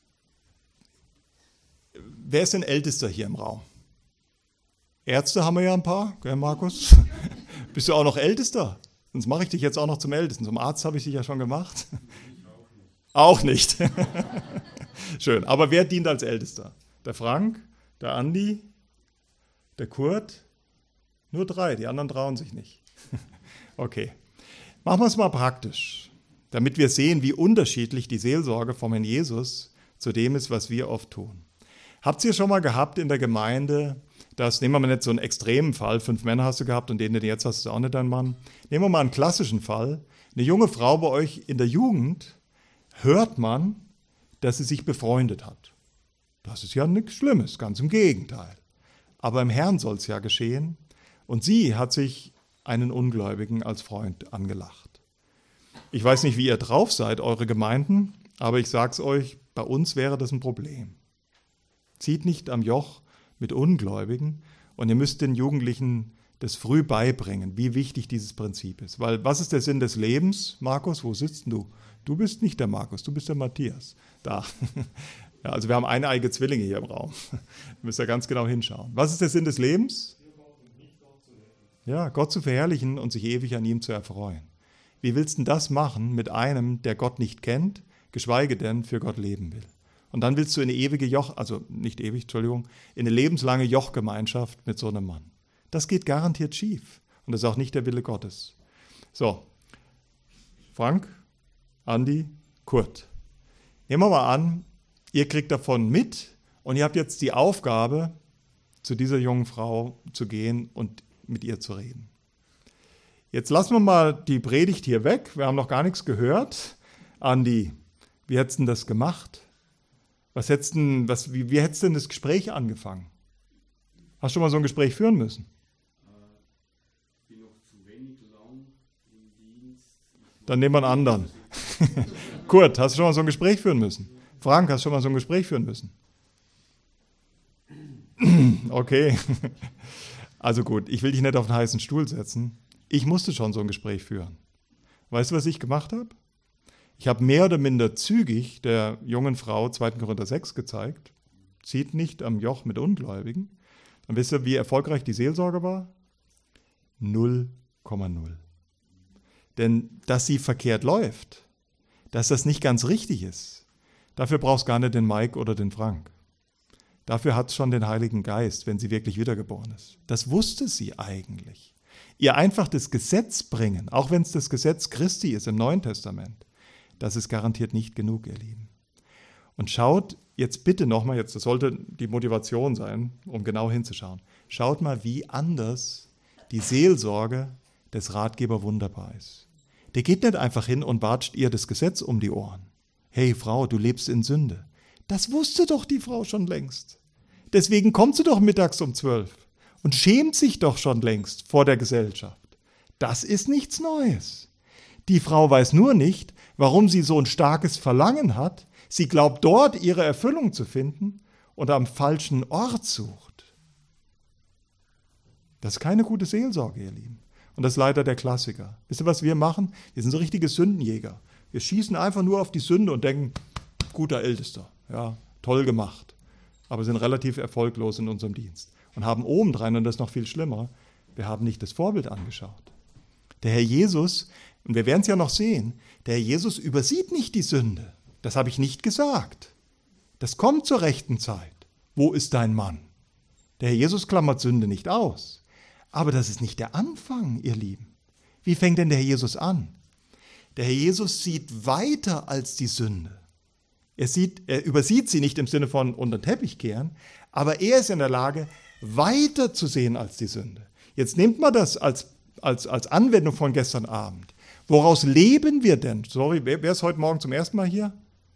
wer ist denn Ältester hier im Raum? Ärzte haben wir ja ein paar, gell, Markus? Bist du auch noch Ältester? Sonst mache ich dich jetzt auch noch zum Ältesten. Zum Arzt habe ich dich ja schon gemacht. Auch nicht. Schön. Aber wer dient als Ältester? Der Frank, der Andi, der Kurt? Nur drei, die anderen trauen sich nicht. Okay. Machen wir es mal praktisch, damit wir sehen, wie unterschiedlich die Seelsorge vom Herrn Jesus zu dem ist, was wir oft tun. Habt ihr schon mal gehabt in der Gemeinde, dass, nehmen wir mal nicht so einen extremen Fall, fünf Männer hast du gehabt und den, den du jetzt hast, ist auch nicht dein Mann. Nehmen wir mal einen klassischen Fall. Eine junge Frau bei euch in der Jugend, hört man, dass sie sich befreundet hat. Das ist ja nichts Schlimmes, ganz im Gegenteil. Aber im Herrn soll es ja geschehen. Und sie hat sich einen Ungläubigen als Freund angelacht. Ich weiß nicht, wie ihr drauf seid, eure Gemeinden, aber ich sag's euch, bei uns wäre das ein Problem. Zieht nicht am Joch mit Ungläubigen und ihr müsst den Jugendlichen das früh beibringen, wie wichtig dieses Prinzip ist. Weil was ist der Sinn des Lebens? Markus, wo sitzt denn du? Du bist nicht der Markus, du bist der Matthias. Da. Ja, also wir haben eineige Zwillinge hier im Raum. Ihr müsst ja ganz genau hinschauen. Was ist der Sinn des Lebens? Ja, Gott zu verherrlichen und sich ewig an ihm zu erfreuen. Wie willst du denn das machen mit einem, der Gott nicht kennt, geschweige denn für Gott leben will? Und dann willst du in eine ewige Joch, also nicht ewig, Entschuldigung, in eine lebenslange Jochgemeinschaft mit so einem Mann. Das geht garantiert schief. Und das ist auch nicht der Wille Gottes. So, Frank, Andi, Kurt. Nehmen wir mal an, ihr kriegt davon mit und ihr habt jetzt die Aufgabe, zu dieser jungen Frau zu gehen und mit ihr zu reden. Jetzt lassen wir mal die Predigt hier weg. Wir haben noch gar nichts gehört. Andi, wie hättest du denn das gemacht? Was hättest denn, was, wie, wie hättest du denn das Gespräch angefangen? Hast du schon mal so ein Gespräch führen müssen? Ich bin noch zu wenig lang im Dienst. Dann nehmen wir einen anderen. Kurt, hast du schon mal so ein Gespräch führen müssen? Frank, hast du schon mal so ein Gespräch führen müssen? Okay. Also gut, ich will dich nicht auf den heißen Stuhl setzen. Ich musste schon so ein Gespräch führen. Weißt du, was ich gemacht habe? Ich habe mehr oder minder zügig der jungen Frau zweiter Korinther sechs gezeigt. Zieht nicht am Joch mit Ungläubigen. Und wisst ihr, wie erfolgreich die Seelsorge war? null Komma null. Denn dass sie verkehrt läuft, dass das nicht ganz richtig ist, dafür brauchst du gar nicht den Mike oder den Frank. Dafür hat es schon den Heiligen Geist, wenn sie wirklich wiedergeboren ist. Das wusste sie eigentlich. Ihr einfach das Gesetz bringen, auch wenn es das Gesetz Christi ist im Neuen Testament, das ist garantiert nicht genug, ihr Lieben. Und schaut jetzt bitte nochmal, jetzt, das sollte die Motivation sein, um genau hinzuschauen, schaut mal, wie anders die Seelsorge des Ratgeber wunderbar ist. Der geht nicht einfach hin und watscht ihr das Gesetz um die Ohren. Hey Frau, du lebst in Sünde. Das wusste doch die Frau schon längst. Deswegen kommt sie doch mittags um zwölf und schämt sich doch schon längst vor der Gesellschaft. Das ist nichts Neues. Die Frau weiß nur nicht, warum sie so ein starkes Verlangen hat. Sie glaubt dort ihre Erfüllung zu finden und am falschen Ort sucht. Das ist keine gute Seelsorge, ihr Lieben. Und das ist leider der Klassiker. Wisst ihr, was wir machen? Wir sind so richtige Sündenjäger. Wir schießen einfach nur auf die Sünde und denken, guter Ältester, ja, toll gemacht. Aber sind relativ erfolglos in unserem Dienst. Und haben obendrein, und das ist noch viel schlimmer, wir haben nicht das Vorbild angeschaut. Der Herr Jesus, und wir werden es ja noch sehen, der Herr Jesus übersieht nicht die Sünde. Das habe ich nicht gesagt. Das kommt zur rechten Zeit. Wo ist dein Mann? Der Herr Jesus klammert Sünde nicht aus. Aber das ist nicht der Anfang, ihr Lieben. Wie fängt denn der Herr Jesus an? Der Herr Jesus sieht weiter als die Sünde. Er, sieht, er übersieht sie nicht im Sinne von unter den Teppich kehren, aber er ist in der Lage, weiter zu sehen als die Sünde. Jetzt nehmt mal das als, als, als Anwendung von gestern Abend. Woraus leben wir denn? Sorry, wer, wer ist heute Morgen zum ersten Mal hier?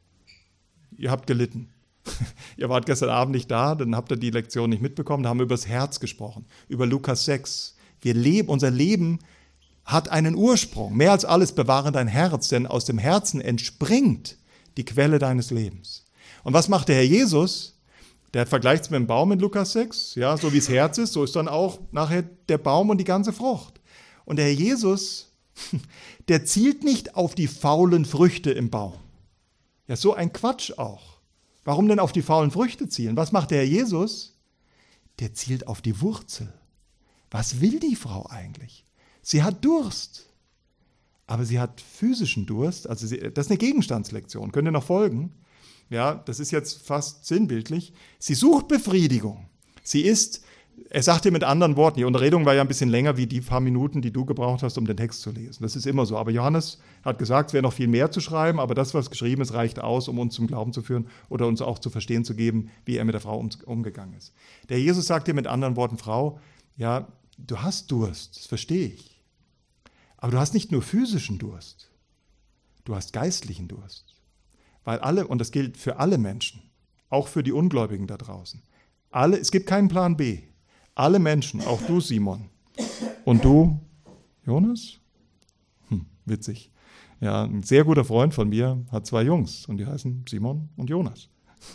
Ihr habt gelitten. Ihr wart gestern Abend nicht da, dann habt ihr die Lektion nicht mitbekommen. Da haben wir über das Herz gesprochen, über Lukas sechs. Wir leben, unser Leben hat einen Ursprung. Mehr als alles bewahre dein Herz, denn aus dem Herzen entspringt die Quelle deines Lebens. Und was macht der Herr Jesus? Der vergleicht es mit dem Baum in Lukas sechs. Ja, so wie das Herz ist, so ist dann auch nachher der Baum und die ganze Frucht. Und der Herr Jesus, der zielt nicht auf die faulen Früchte im Baum. Ja, so ein Quatsch auch. Warum denn auf die faulen Früchte zielen? Was macht der Herr Jesus? Der zielt auf die Wurzel. Was will die Frau eigentlich? Sie hat Durst. Aber sie hat physischen Durst. Also sie, das ist eine Gegenstandslektion. Könnt ihr noch folgen? Ja, das ist jetzt fast sinnbildlich. Sie sucht Befriedigung. Sie ist, er sagt dir mit anderen Worten, die Unterredung war ja ein bisschen länger wie die paar Minuten, die du gebraucht hast, um den Text zu lesen. Das ist immer so. Aber Johannes hat gesagt, es wäre noch viel mehr zu schreiben, aber das, was geschrieben ist, reicht aus, um uns zum Glauben zu führen oder uns auch zu verstehen zu geben, wie er mit der Frau um, umgegangen ist. Der Jesus sagt dir mit anderen Worten, Frau, ja, du hast Durst, das verstehe ich. Aber du hast nicht nur physischen Durst, du hast geistlichen Durst. Weil alle, und das gilt für alle Menschen, auch für die Ungläubigen da draußen, alle, es gibt keinen Plan B. Alle Menschen, auch du, Simon, und du, Jonas? Hm, witzig. Ja, ein sehr guter Freund von mir hat zwei Jungs und die heißen Simon und Jonas.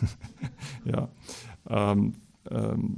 ja, ähm, ähm,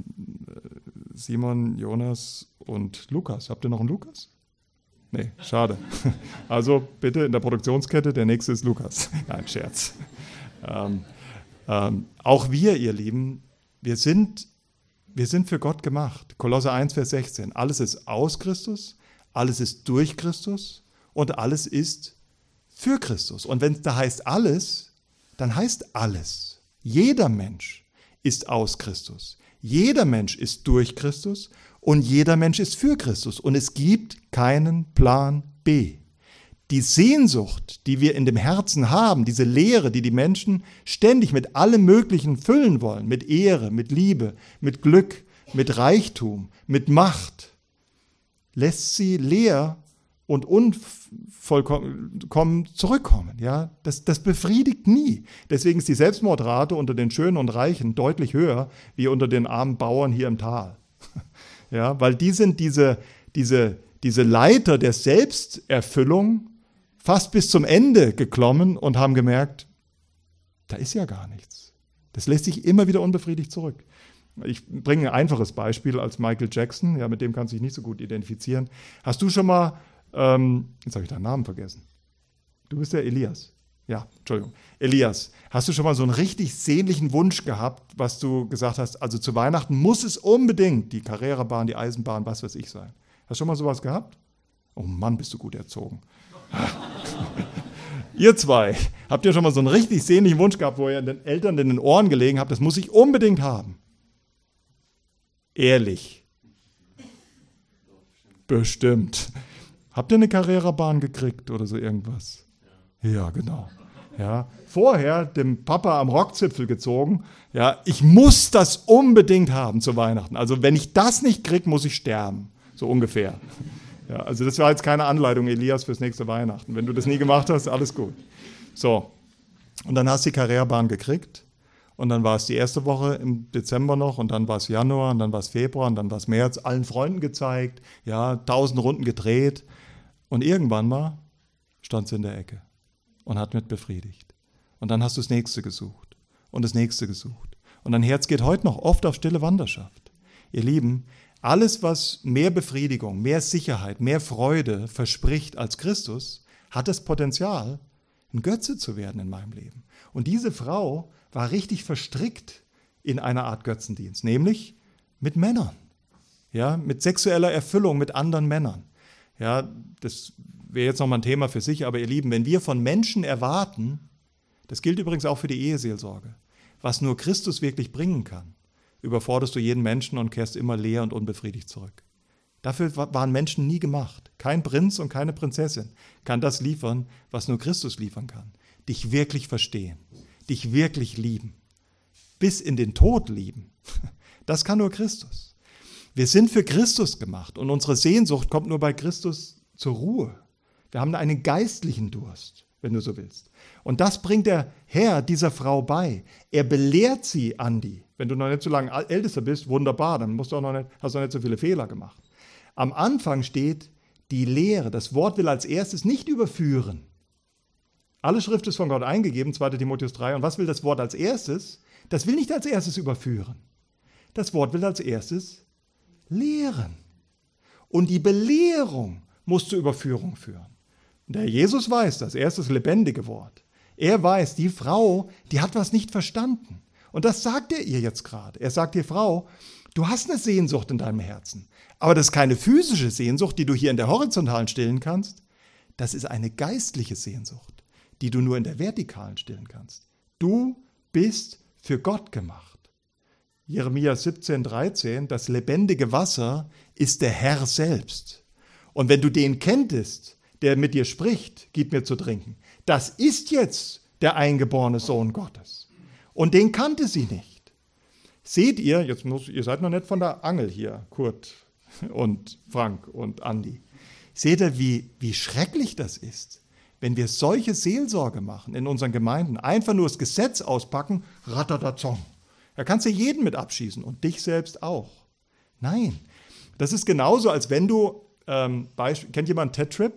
Simon, Jonas und Lukas. Habt ihr noch einen Lukas? Nee, schade. Also bitte in der Produktionskette, der nächste ist Lukas. Nein, Scherz. Ähm, ähm, auch wir, ihr Lieben, wir sind, wir sind für Gott gemacht. Kolosser eins, Vers sechzehn. Alles ist aus Christus, alles ist durch Christus und alles ist für Christus. Und wenn es da heißt alles, dann heißt alles. Jeder Mensch ist aus Christus. Jeder Mensch ist durch Christus und jeder Mensch ist für Christus. Und es gibt keinen Plan B. Die Sehnsucht, die wir in dem Herzen haben, diese Leere, die die Menschen ständig mit allem Möglichen füllen wollen, mit Ehre, mit Liebe, mit Glück, mit Reichtum, mit Macht, lässt sie leer und unvollkommen zurückkommen. Ja? Das, das befriedigt nie. Deswegen ist die Selbstmordrate unter den Schönen und Reichen deutlich höher wie unter den armen Bauern hier im Tal. Ja, weil die sind diese, diese, diese Leiter der Selbsterfüllung fast bis zum Ende geklommen und haben gemerkt, da ist ja gar nichts. Das lässt sich immer wieder unbefriedigt zurück. Ich bringe ein einfaches Beispiel als Michael Jackson, ja, mit dem kannst du dich nicht so gut identifizieren. Hast du schon mal, ähm, jetzt habe ich deinen Namen vergessen. Du bist der Elias. Ja, Entschuldigung. Elias, hast du schon mal so einen richtig sehnlichen Wunsch gehabt, was du gesagt hast, also zu Weihnachten muss es unbedingt die Carrera-Bahn, die Eisenbahn, was weiß ich sein. Hast du schon mal sowas gehabt? Oh Mann, bist du gut erzogen. Ihr zwei, habt ihr schon mal so einen richtig sehnlichen Wunsch gehabt, wo ihr den Eltern in den Ohren gelegen habt, das muss ich unbedingt haben? Ehrlich. Bestimmt. Habt ihr eine Carrera-Bahn gekriegt oder so irgendwas? Ja, genau. Ja, vorher dem Papa am Rockzipfel gezogen. Ja, ich muss das unbedingt haben zu Weihnachten. Also wenn ich das nicht kriege, muss ich sterben. So ungefähr. Ja, also das war jetzt keine Anleitung, Elias, fürs nächste Weihnachten. Wenn du das nie gemacht hast, alles gut. So, und dann hast du die Carrera-Bahn gekriegt und dann war es die erste Woche im Dezember noch und dann war es Januar und dann war es Februar und dann war es März, allen Freunden gezeigt, ja, tausend Runden gedreht und irgendwann mal stand sie in der Ecke und hat mit befriedigt. Und dann hast du das nächste gesucht und das nächste gesucht. Und dein Herz geht heute noch oft auf stille Wanderschaft. Ihr Lieben, alles, was mehr Befriedigung, mehr Sicherheit, mehr Freude verspricht als Christus, hat das Potenzial, ein Götze zu werden in meinem Leben. Und diese Frau war richtig verstrickt in einer Art Götzendienst, nämlich mit Männern, ja, mit sexueller Erfüllung mit anderen Männern. Ja, das wäre jetzt nochmal ein Thema für sich, aber ihr Lieben, wenn wir von Menschen erwarten, das gilt übrigens auch für die Eheseelsorge, was nur Christus wirklich bringen kann, überforderst du jeden Menschen und kehrst immer leer und unbefriedigt zurück. Dafür waren Menschen nie gemacht. Kein Prinz und keine Prinzessin kann das liefern, was nur Christus liefern kann. Dich wirklich verstehen, dich wirklich lieben, bis in den Tod lieben. Das kann nur Christus. Wir sind für Christus gemacht und unsere Sehnsucht kommt nur bei Christus zur Ruhe. Wir haben einen geistlichen Durst, wenn du so willst. Und das bringt der Herr dieser Frau bei. Er belehrt sie, Andi. Wenn du noch nicht so lange Ältester bist, wunderbar, dann musst du auch noch nicht, hast du noch nicht so viele Fehler gemacht. Am Anfang steht die Lehre. Das Wort will als erstes nicht überführen. Alle Schrift ist von Gott eingegeben, zweiter Timotheus drei. Und was will das Wort als erstes? Das will nicht als erstes überführen. Das Wort will als erstes lehren. Und die Belehrung muss zur Überführung führen. Und der Jesus weiß das. Er ist das lebendige Wort. Er weiß, die Frau, die hat was nicht verstanden. Und das sagt er ihr jetzt gerade. Er sagt dir, Frau, du hast eine Sehnsucht in deinem Herzen. Aber das ist keine physische Sehnsucht, die du hier in der horizontalen stillen kannst. Das ist eine geistliche Sehnsucht, die du nur in der vertikalen stillen kannst. Du bist für Gott gemacht. Jeremia siebzehn, dreizehn, das lebendige Wasser ist der Herr selbst. Und wenn du den kenntest, der mit dir spricht, gib mir zu trinken. Das ist jetzt der eingeborene Sohn Gottes. Und den kannte sie nicht. Seht ihr, jetzt muss, ihr seid noch nicht von der Angel hier, Kurt und Frank und Andi. Seht ihr, wie, wie schrecklich das ist, wenn wir solche Seelsorge machen in unseren Gemeinden, einfach nur das Gesetz auspacken, ratatatong. Da kannst du jeden mit abschießen und dich selbst auch. Nein, das ist genauso, als wenn du, ähm, Beispiel, kennt jemand Ted Tripp?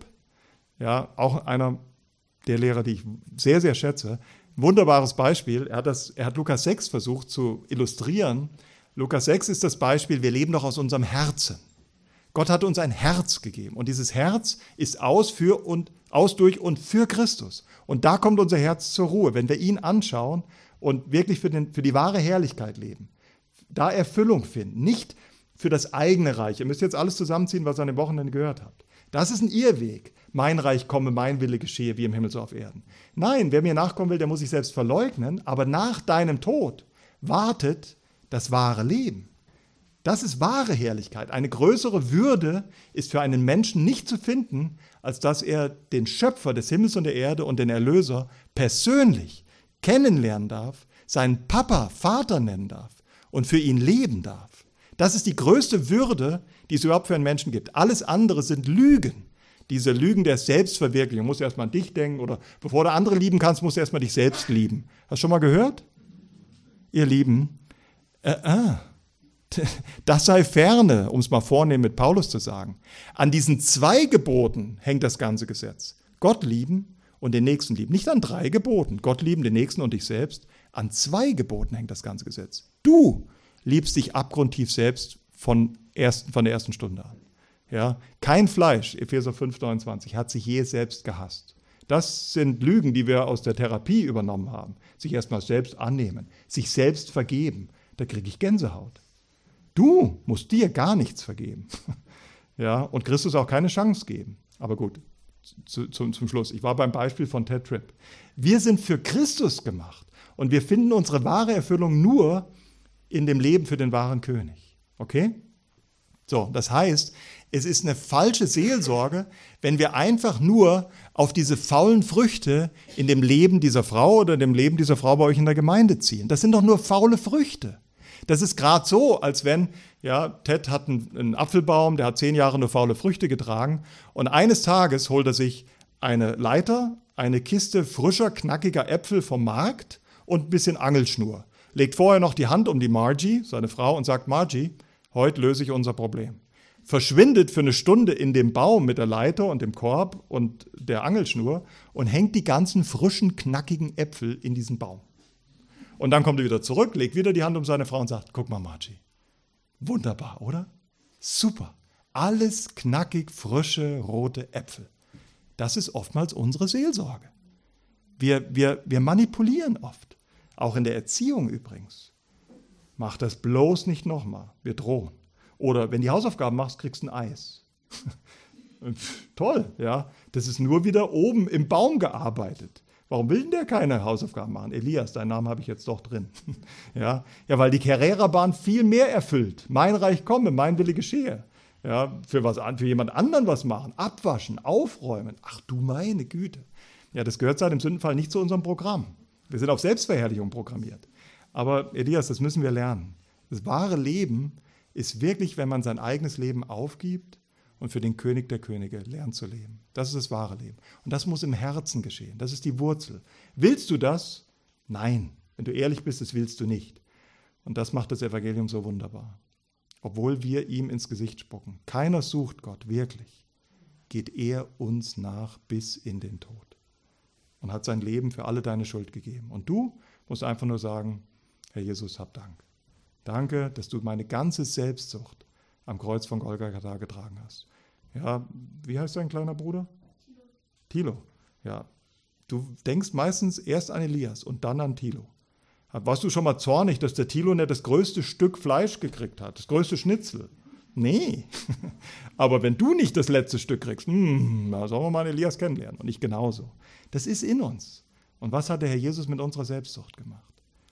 Ja, auch einer der Lehrer, die ich sehr, sehr schätze. Wunderbares Beispiel. Er hat, das, er hat Lukas sechs versucht zu illustrieren. Lukas sechs ist das Beispiel, wir leben doch aus unserem Herzen. Gott hat uns ein Herz gegeben und dieses Herz ist aus, für und, aus, durch und für Christus. Und da kommt unser Herz zur Ruhe, wenn wir ihn anschauen und wirklich für, den, für die wahre Herrlichkeit leben. Da Erfüllung finden, nicht für das eigene Reich. Ihr müsst jetzt alles zusammenziehen, was ihr an dem Wochenende gehört habt. Das ist ein Irrweg. Mein Reich komme, mein Wille geschehe, wie im Himmel so auf Erden. Nein, wer mir nachkommen will, der muss sich selbst verleugnen, aber nach deinem Tod wartet das wahre Leben. Das ist wahre Herrlichkeit. Eine größere Würde ist für einen Menschen nicht zu finden, als dass er den Schöpfer des Himmels und der Erde und den Erlöser persönlich kennenlernen darf, seinen Papa, Vater nennen darf und für ihn leben darf. Das ist die größte Würde, die es überhaupt für einen Menschen gibt. Alles andere sind Lügen. Diese Lügen der Selbstverwirklichung. Du musst erst mal an dich denken oder bevor du andere lieben kannst, musst du erst mal dich selbst lieben. Hast du schon mal gehört? Ihr Lieben, äh, äh, das sei ferne, um es mal vornehm mit Paulus zu sagen. An diesen zwei Geboten hängt das ganze Gesetz. Gott lieben und den Nächsten lieben. Nicht an drei Geboten. Gott lieben, den Nächsten und dich selbst. An zwei Geboten hängt das ganze Gesetz. Du liebst dich abgrundtief selbst von, ersten, von der ersten Stunde an. Ja? Kein Fleisch, Epheser fünf, neunundzwanzig, hat sich je selbst gehasst. Das sind Lügen, die wir aus der Therapie übernommen haben. Sich erstmal selbst annehmen, sich selbst vergeben. Da kriege ich Gänsehaut. Du musst dir gar nichts vergeben. Ja? Und Christus auch keine Chance geben. Aber gut, zu, zu, zum Schluss. Ich war beim Beispiel von Ted Tripp. Wir sind für Christus gemacht und wir finden unsere wahre Erfüllung nur in dem Leben für den wahren König. Okay? So, das heißt, es ist eine falsche Seelsorge, wenn wir einfach nur auf diese faulen Früchte in dem Leben dieser Frau oder dem Leben dieser Frau bei euch in der Gemeinde ziehen. Das sind doch nur faule Früchte. Das ist gerade so, als wenn, ja, Ted hat einen, einen Apfelbaum, der hat zehn Jahre nur faule Früchte getragen und eines Tages holt er sich eine Leiter, eine Kiste frischer, knackiger Äpfel vom Markt und ein bisschen Angelschnur. Legt vorher noch die Hand um die Margie, seine Frau, und sagt, Margie, heute löse ich unser Problem. Verschwindet für eine Stunde in dem Baum mit der Leiter und dem Korb und der Angelschnur und hängt die ganzen frischen, knackigen Äpfel in diesen Baum. Und dann kommt er wieder zurück, legt wieder die Hand um seine Frau und sagt, guck mal, Margie, wunderbar, oder? Super. Alles knackig, frische, rote Äpfel. Das ist oftmals unsere Seelsorge. Wir, wir, wir manipulieren oft, auch in der Erziehung übrigens. Mach das bloß nicht nochmal, wir drohen. Oder wenn du die Hausaufgaben machst, kriegst du ein Eis. Toll, ja. Das ist nur wieder oben im Baum gearbeitet. Warum will denn der keine Hausaufgaben machen? Elias, deinen Namen habe ich jetzt doch drin. ja? ja, weil die Carrera-Bahn viel mehr erfüllt. Mein Reich komme, mein Wille geschehe. Ja, für, was, für jemand anderen was machen, abwaschen, aufräumen. Ach du meine Güte. Ja, das gehört seit dem Sündenfall nicht zu unserem Programm. Wir sind auf Selbstverherrlichung programmiert. Aber Elias, das müssen wir lernen. Das wahre Leben ist wirklich, wenn man sein eigenes Leben aufgibt und für den König der Könige lernt zu leben. Das ist das wahre Leben. Und das muss im Herzen geschehen. Das ist die Wurzel. Willst du das? Nein. Wenn du ehrlich bist, das willst du nicht. Und das macht das Evangelium so wunderbar. Obwohl wir ihm ins Gesicht spucken. Keiner sucht Gott, wirklich. Geht er uns nach bis in den Tod. Und hat sein Leben für alle deine Schuld gegeben. Und du musst einfach nur sagen, Herr Jesus, hab Dank. Danke, dass du meine ganze Selbstsucht am Kreuz von Golgatha getragen hast. Ja, wie heißt dein kleiner Bruder? Thilo. Thilo. Ja, du denkst meistens erst an Elias und dann an Thilo. Warst du schon mal zornig, dass der Thilo nicht das größte Stück Fleisch gekriegt hat, das größte Schnitzel? Nee. Aber wenn du nicht das letzte Stück kriegst, hm, da sollen wir mal Elias kennenlernen. Und ich genauso. Das ist in uns. Und was hat der Herr Jesus mit unserer Selbstsucht gemacht?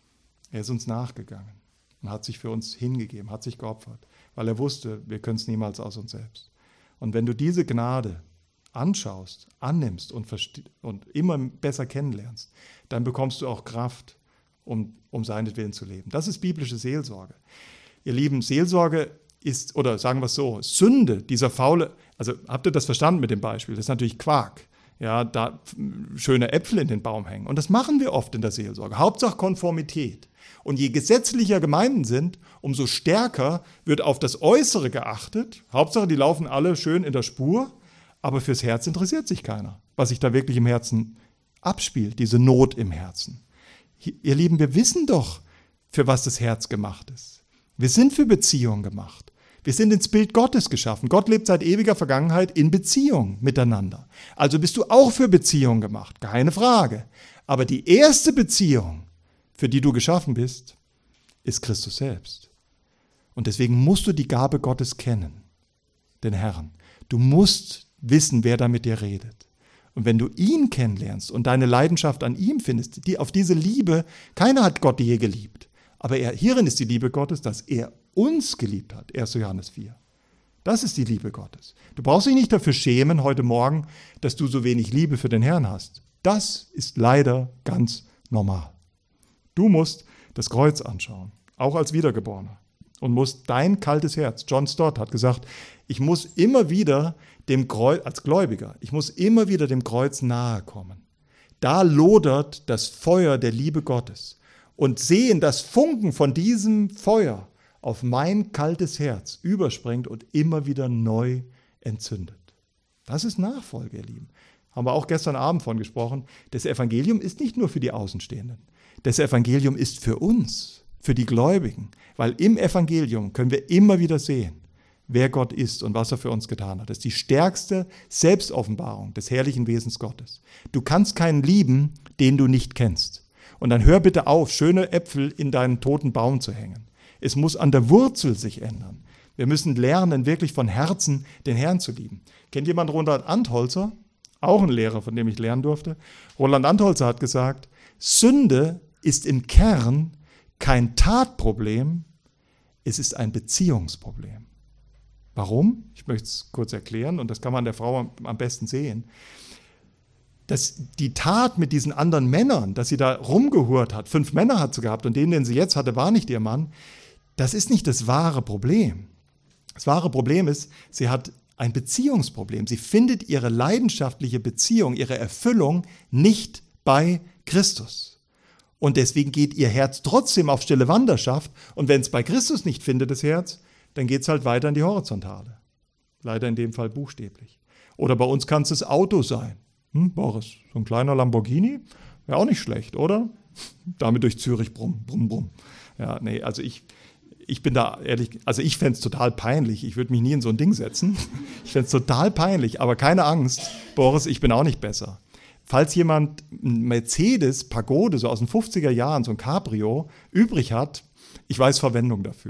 Er ist uns nachgegangen und hat sich für uns hingegeben, hat sich geopfert, weil er wusste, wir können es niemals aus uns selbst. Und wenn du diese Gnade anschaust, annimmst und, und immer besser kennenlernst, dann bekommst du auch Kraft, um, um seinetwillen zu leben. Das ist biblische Seelsorge. Ihr Lieben, Seelsorge ist, oder sagen wir es so, Sünde, dieser faule, also habt ihr das verstanden mit dem Beispiel? Das ist natürlich Quark. Ja, da schöne Äpfel in den Baum hängen. Und das machen wir oft in der Seelsorge. Hauptsache Konformität. Und je gesetzlicher Gemeinden sind, umso stärker wird auf das Äußere geachtet. Hauptsache, die laufen alle schön in der Spur, aber fürs Herz interessiert sich keiner, was sich da wirklich im Herzen abspielt, diese Not im Herzen. Ihr Lieben, wir wissen doch, für was das Herz gemacht ist. Wir sind für Beziehung gemacht. Wir sind ins Bild Gottes geschaffen. Gott lebt seit ewiger Vergangenheit in Beziehung miteinander. Also bist du auch für Beziehung gemacht, keine Frage. Aber die erste Beziehung, für die du geschaffen bist, ist Christus selbst. Und deswegen musst du die Gabe Gottes kennen, den Herrn. Du musst wissen, wer da mit dir redet. Und wenn du ihn kennenlernst und deine Leidenschaft an ihm findest, die, auf diese Liebe, keiner hat Gott je geliebt. Aber er, hierin ist die Liebe Gottes, dass er uns geliebt hat. erster Johannes vier. Das ist die Liebe Gottes. Du brauchst dich nicht dafür schämen heute Morgen, dass du so wenig Liebe für den Herrn hast. Das ist leider ganz normal. Du musst das Kreuz anschauen, auch als Wiedergeborener. Und musst dein kaltes Herz, John Stott hat gesagt, ich muss immer wieder dem Kreuz, als Gläubiger, ich muss immer wieder dem Kreuz nahe kommen. Da lodert das Feuer der Liebe Gottes. Und sehen, dass Funken von diesem Feuer auf mein kaltes Herz überspringt und immer wieder neu entzündet. Das ist Nachfolge, ihr Lieben. Haben wir auch gestern Abend von gesprochen. Das Evangelium ist nicht nur für die Außenstehenden. Das Evangelium ist für uns, für die Gläubigen. Weil im Evangelium können wir immer wieder sehen, wer Gott ist und was er für uns getan hat. Das ist die stärkste Selbstoffenbarung des herrlichen Wesens Gottes. Du kannst keinen lieben, den du nicht kennst. Und dann hör bitte auf, schöne Äpfel in deinen toten Baum zu hängen. Es muss an der Wurzel sich ändern. Wir müssen lernen, wirklich von Herzen den Herrn zu lieben. Kennt jemand Roland Antholzer? Auch ein Lehrer, von dem ich lernen durfte. Roland Antholzer hat gesagt, Sünde ist im Kern kein Tatproblem, es ist ein Beziehungsproblem. Warum? Ich möchte es kurz erklären und das kann man der Frau am besten sehen. Dass die Tat mit diesen anderen Männern, dass sie da rumgehurt hat, fünf Männer hat sie gehabt und den, den sie jetzt hatte, war nicht ihr Mann, das ist nicht das wahre Problem. Das wahre Problem ist, sie hat ein Beziehungsproblem. Sie findet ihre leidenschaftliche Beziehung, ihre Erfüllung nicht bei Christus. Und deswegen geht ihr Herz trotzdem auf stille Wanderschaft. Und wenn es bei Christus nicht findet, das Herz, dann geht es halt weiter in die Horizontale. Leider in dem Fall buchstäblich. Oder bei uns kann es das Auto sein. Hm, Boris, so ein kleiner Lamborghini wäre auch nicht schlecht, oder? Damit durch Zürich, brumm, brumm, brumm. Ja, nee, also ich, ich bin da ehrlich, also ich fände es total peinlich. Ich würde mich nie in so ein Ding setzen. Ich fände es total peinlich, aber keine Angst, Boris, ich bin auch nicht besser. Falls jemand ein Mercedes Pagode, so aus den fünfziger Jahren, so ein Cabrio, übrig hat, ich weiß Verwendung dafür.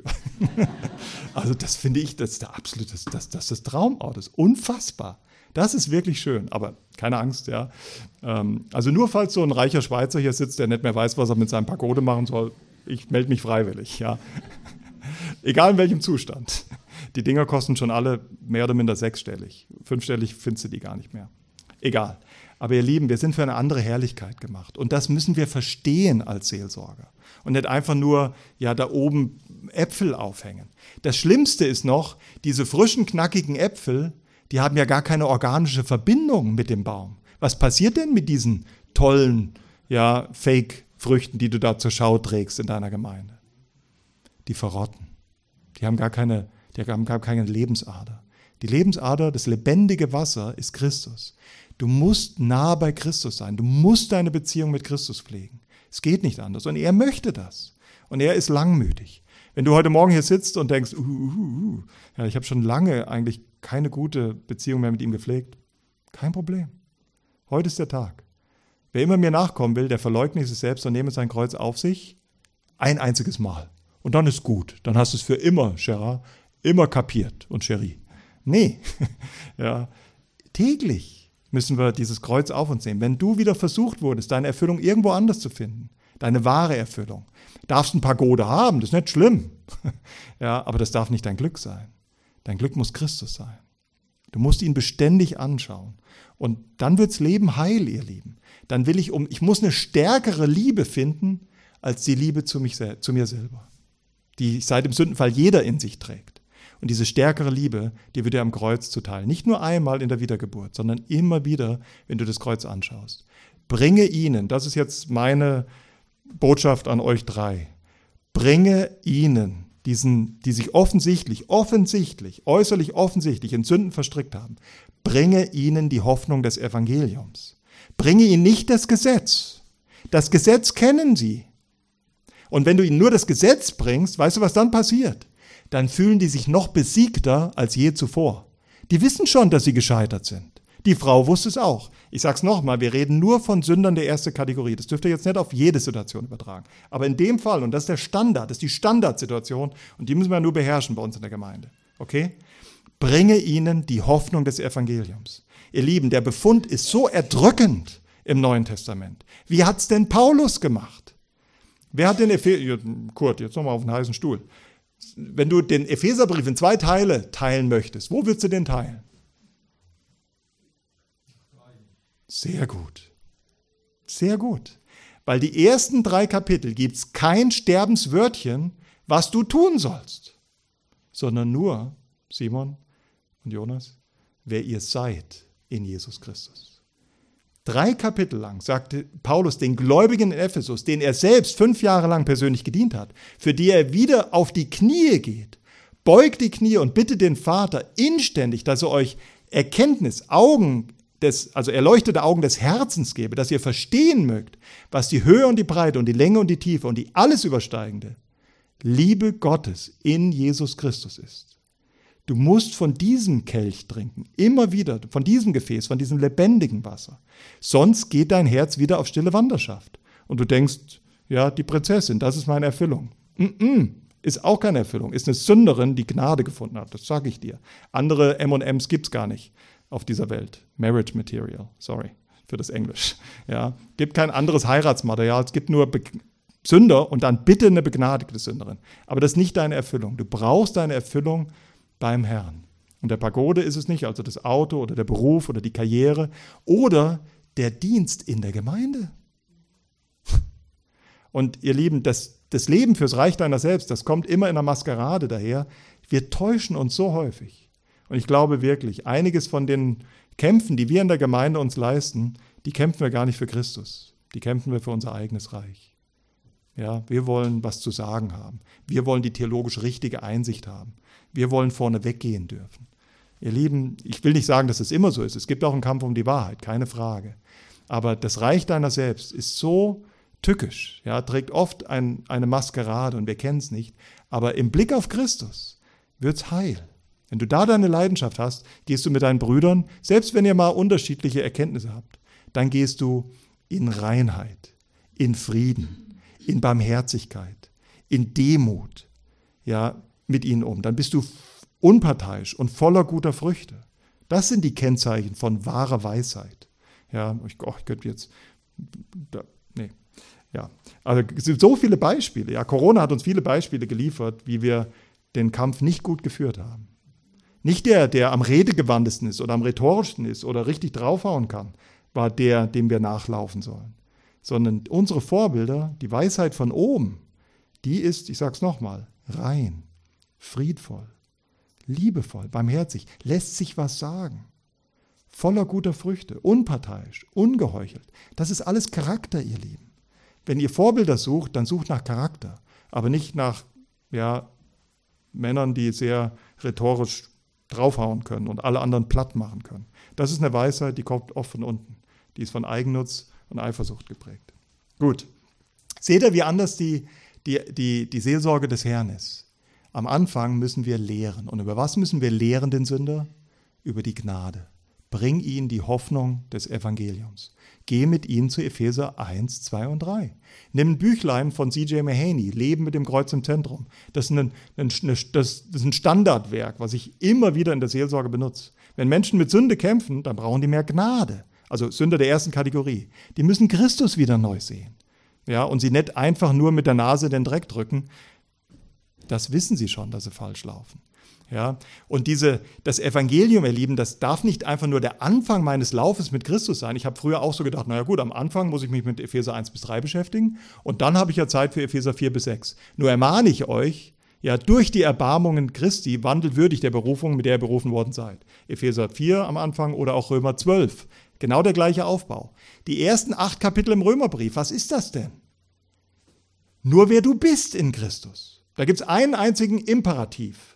Also das finde ich, das ist der absolute, das, das, das ist das Traumauto, das ist unfassbar. Das ist wirklich schön, aber keine Angst, ja. Also nur falls so ein reicher Schweizer hier sitzt, der nicht mehr weiß, was er mit seinem Pagode machen soll, ich melde mich freiwillig, ja. Egal in welchem Zustand. Die Dinger kosten schon alle mehr oder minder sechsstellig. Fünfstellig findest du die gar nicht mehr. Egal. Aber ihr Lieben, wir sind für eine andere Herrlichkeit gemacht. Und das müssen wir verstehen als Seelsorger. Und nicht einfach nur, ja, da oben Äpfel aufhängen. Das Schlimmste ist noch, diese frischen, knackigen Äpfel, die haben ja gar keine organische Verbindung mit dem Baum. Was passiert denn mit diesen tollen, ja, Fake-Früchten, die du da zur Schau trägst in deiner Gemeinde? Die verrotten. Die haben gar keine, die haben gar keine Lebensader. Die Lebensader, das lebendige Wasser ist Christus. Du musst nah bei Christus sein. Du musst deine Beziehung mit Christus pflegen. Es geht nicht anders. Und er möchte das. Und er ist langmütig. Wenn du heute Morgen hier sitzt und denkst, uh, uh, uh, ja, ich habe schon lange eigentlich keine gute Beziehung mehr mit ihm gepflegt, kein Problem. Heute ist der Tag. Wer immer mir nachkommen will, der verleugne sich selbst und nehme sein Kreuz auf sich ein einziges Mal. Und dann ist gut. Dann hast du es für immer, Gerard, immer kapiert und Cherie. Nee, ja, täglich müssen wir dieses Kreuz auf uns nehmen. Wenn du wieder versucht wurdest, deine Erfüllung irgendwo anders zu finden, deine wahre Erfüllung, darfst ein Pagode haben, das ist nicht schlimm. Ja, aber das darf nicht dein Glück sein. Dein Glück muss Christus sein. Du musst ihn beständig anschauen. Und dann wird's Leben heil, ihr Lieben. Dann will ich um, ich muss eine stärkere Liebe finden, als die Liebe zu, mich, zu mir selber, die seit dem Sündenfall jeder in sich trägt. Und diese stärkere Liebe, die wird dir am Kreuz zuteil. Nicht nur einmal in der Wiedergeburt, sondern immer wieder, wenn du das Kreuz anschaust. Bringe ihnen, das ist jetzt meine Botschaft an euch drei, bringe ihnen, diesen, die sich offensichtlich, offensichtlich, äußerlich offensichtlich in Sünden verstrickt haben, bringe ihnen die Hoffnung des Evangeliums. Bringe ihnen nicht das Gesetz. Das Gesetz kennen sie. Und wenn du ihnen nur das Gesetz bringst, weißt du, was dann passiert? Dann fühlen die sich noch besiegter als je zuvor. Die wissen schon, dass sie gescheitert sind. Die Frau wusste es auch. Ich sag's nochmal, wir reden nur von Sündern der ersten Kategorie. Das dürft ihr jetzt nicht auf jede Situation übertragen. Aber in dem Fall, und das ist der Standard, das ist die Standardsituation, und die müssen wir nur beherrschen bei uns in der Gemeinde. Okay? Bringe ihnen die Hoffnung des Evangeliums. Ihr Lieben, der Befund ist so erdrückend im Neuen Testament. Wie hat's denn Paulus gemacht? Wer hat den Epheser... Kurt, jetzt nochmal auf den heißen Stuhl. Wenn du den Epheserbrief in zwei Teile teilen möchtest, wo würdest du den teilen? Sehr gut. Sehr gut. Weil die ersten drei Kapitel gibt es kein Sterbenswörtchen, was du tun sollst, sondern nur, Simon und Jonas, wer ihr seid in Jesus Christus. Drei Kapitel lang sagte Paulus den Gläubigen in Ephesus, denen er selbst fünf Jahre lang persönlich gedient hat, für die er wieder auf die Knie geht, beugt die Knie und bittet den Vater inständig, dass er euch Erkenntnis, Augen, des, also erleuchtete Augen des Herzens gebe, dass ihr verstehen mögt, was die Höhe und die Breite und die Länge und die Tiefe und die alles übersteigende Liebe Gottes in Jesus Christus ist. Du musst von diesem Kelch trinken, immer wieder, von diesem Gefäß, von diesem lebendigen Wasser. Sonst geht dein Herz wieder auf stille Wanderschaft. Und du denkst, ja, die Prinzessin, das ist meine Erfüllung. Mm-mm, ist auch keine Erfüllung, ist eine Sünderin, die Gnade gefunden hat, das sage ich dir. Andere M und M's gibt es gar nicht auf dieser Welt. Marriage Material, sorry für das Englisch. Ja, gibt kein anderes Heiratsmaterial, es gibt nur Be- Sünder und dann bitte eine begnadigte Sünderin. Aber das ist nicht deine Erfüllung. Du brauchst deine Erfüllung beim Herrn. Und der Pagode ist es nicht, also das Auto oder der Beruf oder die Karriere oder der Dienst in der Gemeinde. Und ihr Lieben, das, das Leben fürs Reich deiner selbst, das kommt immer in der Maskerade daher. Wir täuschen uns so häufig. Und ich glaube wirklich, einiges von den Kämpfen, die wir in der Gemeinde uns leisten, die kämpfen wir gar nicht für Christus. Die kämpfen wir für unser eigenes Reich. Ja, wir wollen was zu sagen haben. Wir wollen die theologisch richtige Einsicht haben. Wir wollen vorne weggehen dürfen. Ihr Lieben, ich will nicht sagen, dass es immer so ist. Es gibt auch einen Kampf um die Wahrheit, keine Frage. Aber das Reich deiner selbst ist so tückisch, ja, trägt oft ein, eine Maskerade und wir kennen es nicht. Aber im Blick auf Christus wird es heil. Wenn du da deine Leidenschaft hast, gehst du mit deinen Brüdern, selbst wenn ihr mal unterschiedliche Erkenntnisse habt, dann gehst du in Reinheit, in Frieden, in Barmherzigkeit, in Demut, ja, mit ihnen um. Dann bist du unparteiisch und voller guter Früchte. Das sind die Kennzeichen von wahrer Weisheit. Ja, ich, oh, ich könnte jetzt, da, nee, ja, also es sind so viele Beispiele. Ja, Corona hat uns viele Beispiele geliefert, wie wir den Kampf nicht gut geführt haben. Nicht der, der am redegewandtesten ist oder am rhetorischsten ist oder richtig draufhauen kann, war der, dem wir nachlaufen sollen. Sondern unsere Vorbilder, die Weisheit von oben, die ist, ich sage es nochmal, rein, friedvoll, liebevoll, barmherzig, lässt sich was sagen, voller guter Früchte, unparteiisch, ungeheuchelt. Das ist alles Charakter, ihr Lieben. Wenn ihr Vorbilder sucht, dann sucht nach Charakter, aber nicht nach ja, Männern, die sehr rhetorisch draufhauen können und alle anderen platt machen können. Das ist eine Weisheit, die kommt oft von unten. Die ist von Eigennutz und Eifersucht geprägt. Gut. Seht ihr, wie anders die, die, die, die Seelsorge des Herrn ist? Am Anfang müssen wir lehren. Und über was müssen wir lehren den Sünder? Über die Gnade. Bring ihnen die Hoffnung des Evangeliums. Geh mit ihnen zu Epheser eins, zwei und drei. Nimm ein Büchlein von C J Mahaney, Leben mit dem Kreuz im Zentrum. Das ist ein, ein, das, das ist ein Standardwerk, was ich immer wieder in der Seelsorge benutze. Wenn Menschen mit Sünde kämpfen, dann brauchen die mehr Gnade. Also Sünder der ersten Kategorie. Die müssen Christus wieder neu sehen. Ja, und sie nicht einfach nur mit der Nase den Dreck drücken. Das wissen sie schon, dass sie falsch laufen. Ja, und diese, das Evangelium, ihr Lieben, das darf nicht einfach nur der Anfang meines Laufes mit Christus sein. Ich habe früher auch so gedacht, naja gut, am Anfang muss ich mich mit Epheser eins bis drei beschäftigen und dann habe ich ja Zeit für Epheser vier bis sechs. Nur ermahne ich euch, ja, durch die Erbarmungen Christi wandelt würdig der Berufung, mit der ihr berufen worden seid. Epheser vier am Anfang oder auch Römer zwölf. Genau der gleiche Aufbau. Die ersten acht Kapitel im Römerbrief, was ist das denn? Nur wer du bist in Christus. Da gibt es einen einzigen Imperativ.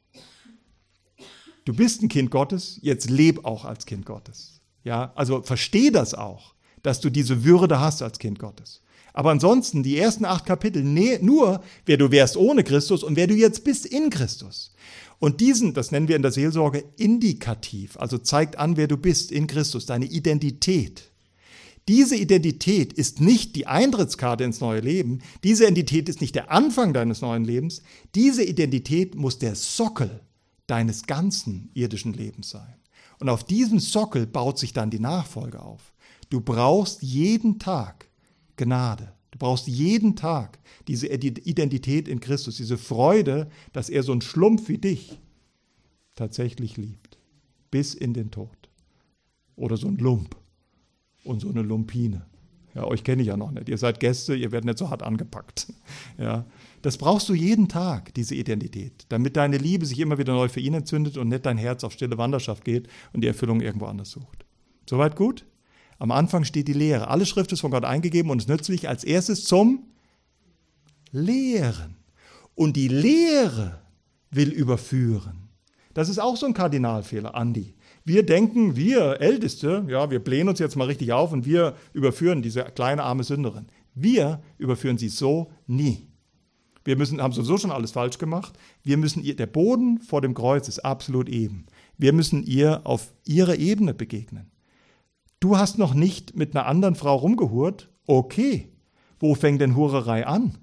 Du bist ein Kind Gottes, jetzt leb auch als Kind Gottes. Ja, also versteh das auch, dass du diese Würde hast als Kind Gottes. Aber ansonsten, die ersten acht Kapitel, nee, nur wer du wärst ohne Christus und wer du jetzt bist in Christus. Und diesen, das nennen wir in der Seelsorge indikativ, also zeigt an, wer du bist in Christus, deine Identität. Diese Identität ist nicht die Eintrittskarte ins neue Leben, diese Identität ist nicht der Anfang deines neuen Lebens, diese Identität muss der Sockel deines ganzen irdischen Lebens sein. Und auf diesem Sockel baut sich dann die Nachfolge auf. Du brauchst jeden Tag Gnade. Du brauchst jeden Tag diese Identität in Christus, diese Freude, dass er so ein Schlumpf wie dich tatsächlich liebt. Bis in den Tod. Oder so ein Lump und so eine Lumpine. Ja, euch kenne ich ja noch nicht. Ihr seid Gäste, ihr werdet nicht so hart angepackt. Ja, das brauchst du jeden Tag, diese Identität, damit deine Liebe sich immer wieder neu für ihn entzündet und nicht dein Herz auf stille Wanderschaft geht und die Erfüllung irgendwo anders sucht. Soweit gut? Am Anfang steht die Lehre. Alle Schrift ist von Gott eingegeben und ist nützlich als erstes zum Lehren. Und die Lehre will überführen. Das ist auch so ein Kardinalfehler, Andi. Wir denken, wir Älteste, ja, wir blähen uns jetzt mal richtig auf und wir überführen diese kleine arme Sünderin. Wir überführen sie so nie. Wir müssen, haben sowieso schon alles falsch gemacht. Wir müssen ihr, der Boden vor dem Kreuz ist absolut eben. Wir müssen ihr auf ihrer Ebene begegnen. Du hast noch nicht mit einer anderen Frau rumgehurt? Okay. Wo fängt denn Hurerei an?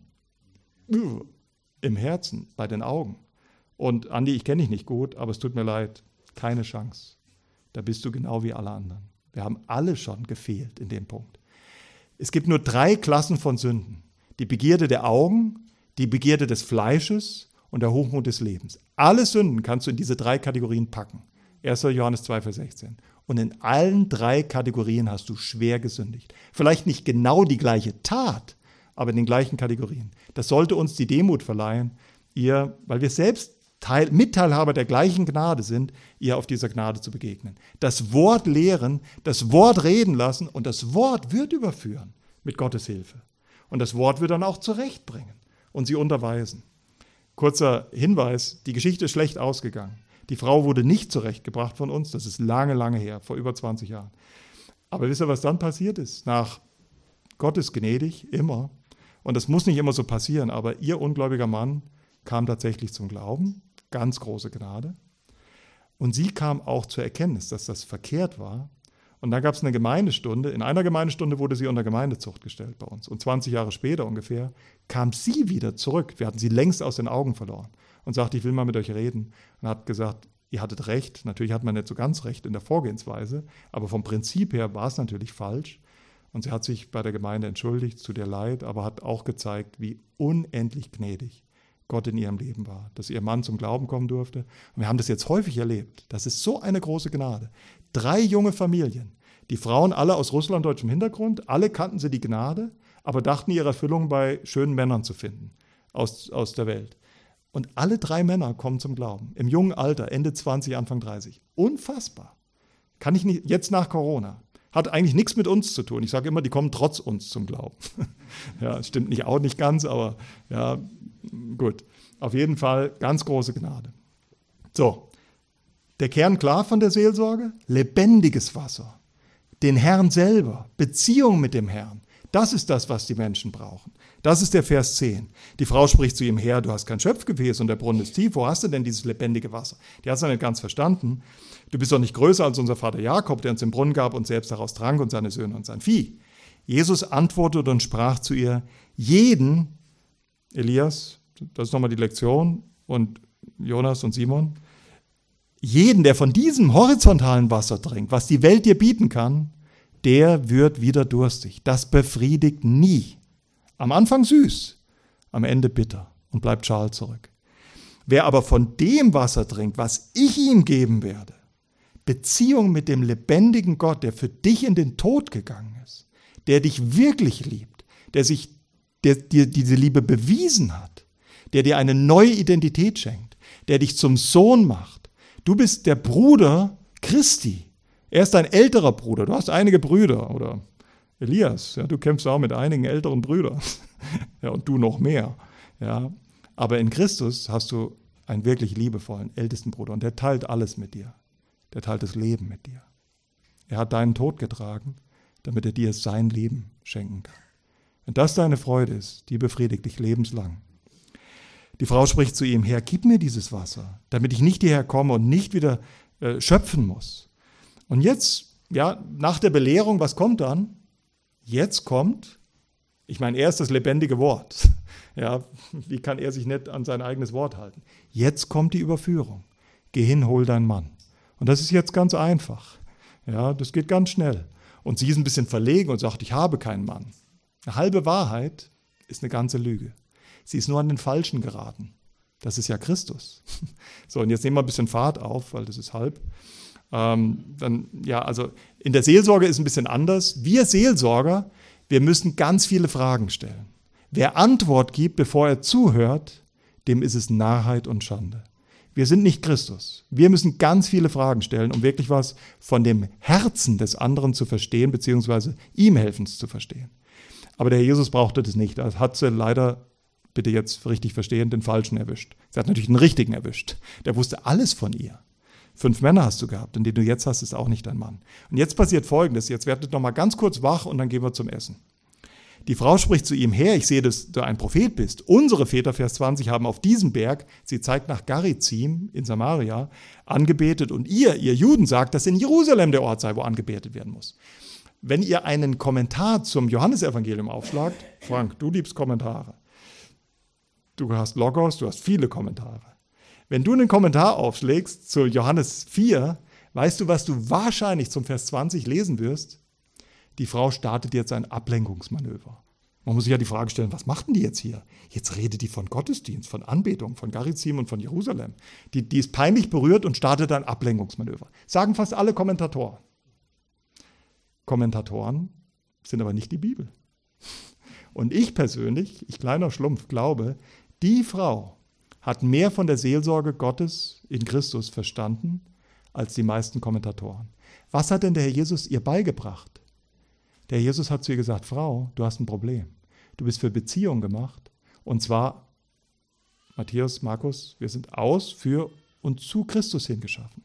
Im Herzen, bei den Augen. Und Andi, ich kenne dich nicht gut, aber es tut mir leid, keine Chance. Da bist du genau wie alle anderen. Wir haben alle schon gefehlt in dem Punkt. Es gibt nur drei Klassen von Sünden. Die Begierde der Augen, die Begierde des Fleisches und der Hochmut des Lebens. Alle Sünden kannst du in diese drei Kategorien packen. erster Johannes zwei, Vers sechzehn. Und in allen drei Kategorien hast du schwer gesündigt. Vielleicht nicht genau die gleiche Tat, aber in den gleichen Kategorien. Das sollte uns die Demut verleihen, ihr, weil wir selbst Teil, Mitteilhaber der gleichen Gnade sind, ihr auf dieser Gnade zu begegnen. Das Wort lehren, das Wort reden lassen und das Wort wird überführen mit Gottes Hilfe. Und das Wort wird dann auch zurechtbringen und sie unterweisen. Kurzer Hinweis, die Geschichte ist schlecht ausgegangen. Die Frau wurde nicht zurechtgebracht von uns, das ist lange, lange her, vor über zwanzig Jahren. Aber wisst ihr, was dann passiert ist? Nach Gott ist gnädig, immer. Und das muss nicht immer so passieren, aber ihr ungläubiger Mann kam tatsächlich zum Glauben, ganz große Gnade. Und sie kam auch zur Erkenntnis, dass das verkehrt war. Und dann gab es eine Gemeindestunde. In einer Gemeindestunde wurde sie unter Gemeindezucht gestellt bei uns. Und zwanzig Jahre später ungefähr kam sie wieder zurück. Wir hatten sie längst aus den Augen verloren. Und sagte, ich will mal mit euch reden. Und hat gesagt, ihr hattet recht. Natürlich hat man nicht so ganz recht in der Vorgehensweise. Aber vom Prinzip her war es natürlich falsch. Und sie hat sich bei der Gemeinde entschuldigt, zu der Leid, aber hat auch gezeigt, wie unendlich gnädig Gott in ihrem Leben war, dass ihr Mann zum Glauben kommen durfte. Und wir haben das jetzt häufig erlebt. Das ist so eine große Gnade. Drei junge Familien, die Frauen alle aus russlanddeutschem Hintergrund, alle kannten sie die Gnade, aber dachten, ihre Erfüllung bei schönen Männern zu finden aus, aus der Welt. Und alle drei Männer kommen zum Glauben, im jungen Alter, Ende zwanzig, Anfang dreißig. Unfassbar. Kann ich nicht, jetzt nach Corona. Hat eigentlich nichts mit uns zu tun. Ich sage immer, die kommen trotz uns zum Glauben. Ja, stimmt nicht, auch nicht ganz, aber ja, gut. Auf jeden Fall ganz große Gnade. So, der Kern klar von der Seelsorge? Lebendiges Wasser. Den Herrn selber, Beziehung mit dem Herrn. Das ist das, was die Menschen brauchen. Das ist der Vers zehn. Die Frau spricht zu ihm her, du hast kein Schöpfgefäß und der Brunnen ist tief. Wo hast du denn dieses lebendige Wasser? Die hat es ja nicht ganz verstanden. Du bist doch nicht größer als unser Vater Jakob, der uns den Brunnen gab und selbst daraus trank und seine Söhne und sein Vieh. Jesus antwortete und sprach zu ihr, jeden, Elias, das ist nochmal die Lektion, und Jonas und Simon, jeden, der von diesem horizontalen Wasser trinkt, was die Welt dir bieten kann, der wird wieder durstig. Das befriedigt nie. Am Anfang süß, am Ende bitter und bleibt schal zurück. Wer aber von dem Wasser trinkt, was ich ihm geben werde, Beziehung mit dem lebendigen Gott, der für dich in den Tod gegangen ist, der dich wirklich liebt, der sich, der dir diese Liebe bewiesen hat, der dir eine neue Identität schenkt, der dich zum Sohn macht. Du bist der Bruder Christi. Er ist dein älterer Bruder. Du hast einige Brüder oder Elias, ja, du kämpfst auch mit einigen älteren Brüdern. Ja, und du noch mehr. Ja. Aber in Christus hast du einen wirklich liebevollen ältesten Bruder und der teilt alles mit dir. Der teilt das Leben mit dir. Er hat deinen Tod getragen, damit er dir sein Leben schenken kann. Wenn das deine Freude ist, die befriedigt dich lebenslang. Die Frau spricht zu ihm, Herr, gib mir dieses Wasser, damit ich nicht hierher komme und nicht wieder äh, schöpfen muss. Und jetzt, ja, nach der Belehrung, was kommt dann? Jetzt kommt, ich meine, er ist das lebendige Wort. Ja, wie kann er sich nicht an sein eigenes Wort halten? Jetzt kommt die Überführung. Geh hin, hol deinen Mann. Und das ist jetzt ganz einfach. Ja, das geht ganz schnell. Und sie ist ein bisschen verlegen und sagt, ich habe keinen Mann. Eine halbe Wahrheit ist eine ganze Lüge. Sie ist nur an den Falschen geraten. Das ist ja Christus. So, und jetzt nehmen wir ein bisschen Fahrt auf, weil das ist halb. Ähm, dann, ja, also in der Seelsorge ist es ein bisschen anders. Wir Seelsorger, wir müssen ganz viele Fragen stellen. Wer Antwort gibt, bevor er zuhört, dem ist es Narrheit und Schande. Wir sind nicht Christus. Wir müssen ganz viele Fragen stellen, um wirklich was von dem Herzen des anderen zu verstehen, beziehungsweise ihm helfen zu verstehen. Aber der Herr Jesus brauchte das nicht. Er hat sie leider, bitte jetzt richtig verstehen, den Falschen erwischt. Er hat natürlich den Richtigen erwischt. Der wusste alles von ihr. Fünf Männer hast du gehabt, und den du jetzt hast, ist auch nicht dein Mann. Und jetzt passiert Folgendes. Jetzt werdet noch mal ganz kurz wach und dann gehen wir zum Essen. Die Frau spricht zu ihm, Herr, ich sehe, dass du ein Prophet bist. Unsere Väter, Vers zwanzig, haben auf diesem Berg, sie zeigt nach Garizim in Samaria, angebetet. Und ihr, ihr Juden, sagt, dass in Jerusalem der Ort sei, wo angebetet werden muss. Wenn ihr einen Kommentar zum Johannesevangelium aufschlagt, Frank, du liebst Kommentare. Du hast Logos, du hast viele Kommentare. Wenn du einen Kommentar aufschlägst zu Johannes vier, weißt du, was du wahrscheinlich zum Vers zwanzig lesen wirst? Die Frau startet jetzt ein Ablenkungsmanöver. Man muss sich ja die Frage stellen, was machten die jetzt hier? Jetzt redet die von Gottesdienst, von Anbetung, von Garizim und von Jerusalem. Die, die ist peinlich berührt und startet ein Ablenkungsmanöver. Sagen fast alle Kommentatoren. Kommentatoren sind aber nicht die Bibel. Und ich persönlich, ich kleiner Schlumpf, glaube, die Frau hat mehr von der Seelsorge Gottes in Christus verstanden als die meisten Kommentatoren. Was hat denn der Herr Jesus ihr beigebracht? Der Herr Jesus hat zu ihr gesagt, Frau, du hast ein Problem. Du bist für Beziehung gemacht. Und zwar, Matthäus, Markus, wir sind aus, für und zu Christus hingeschaffen.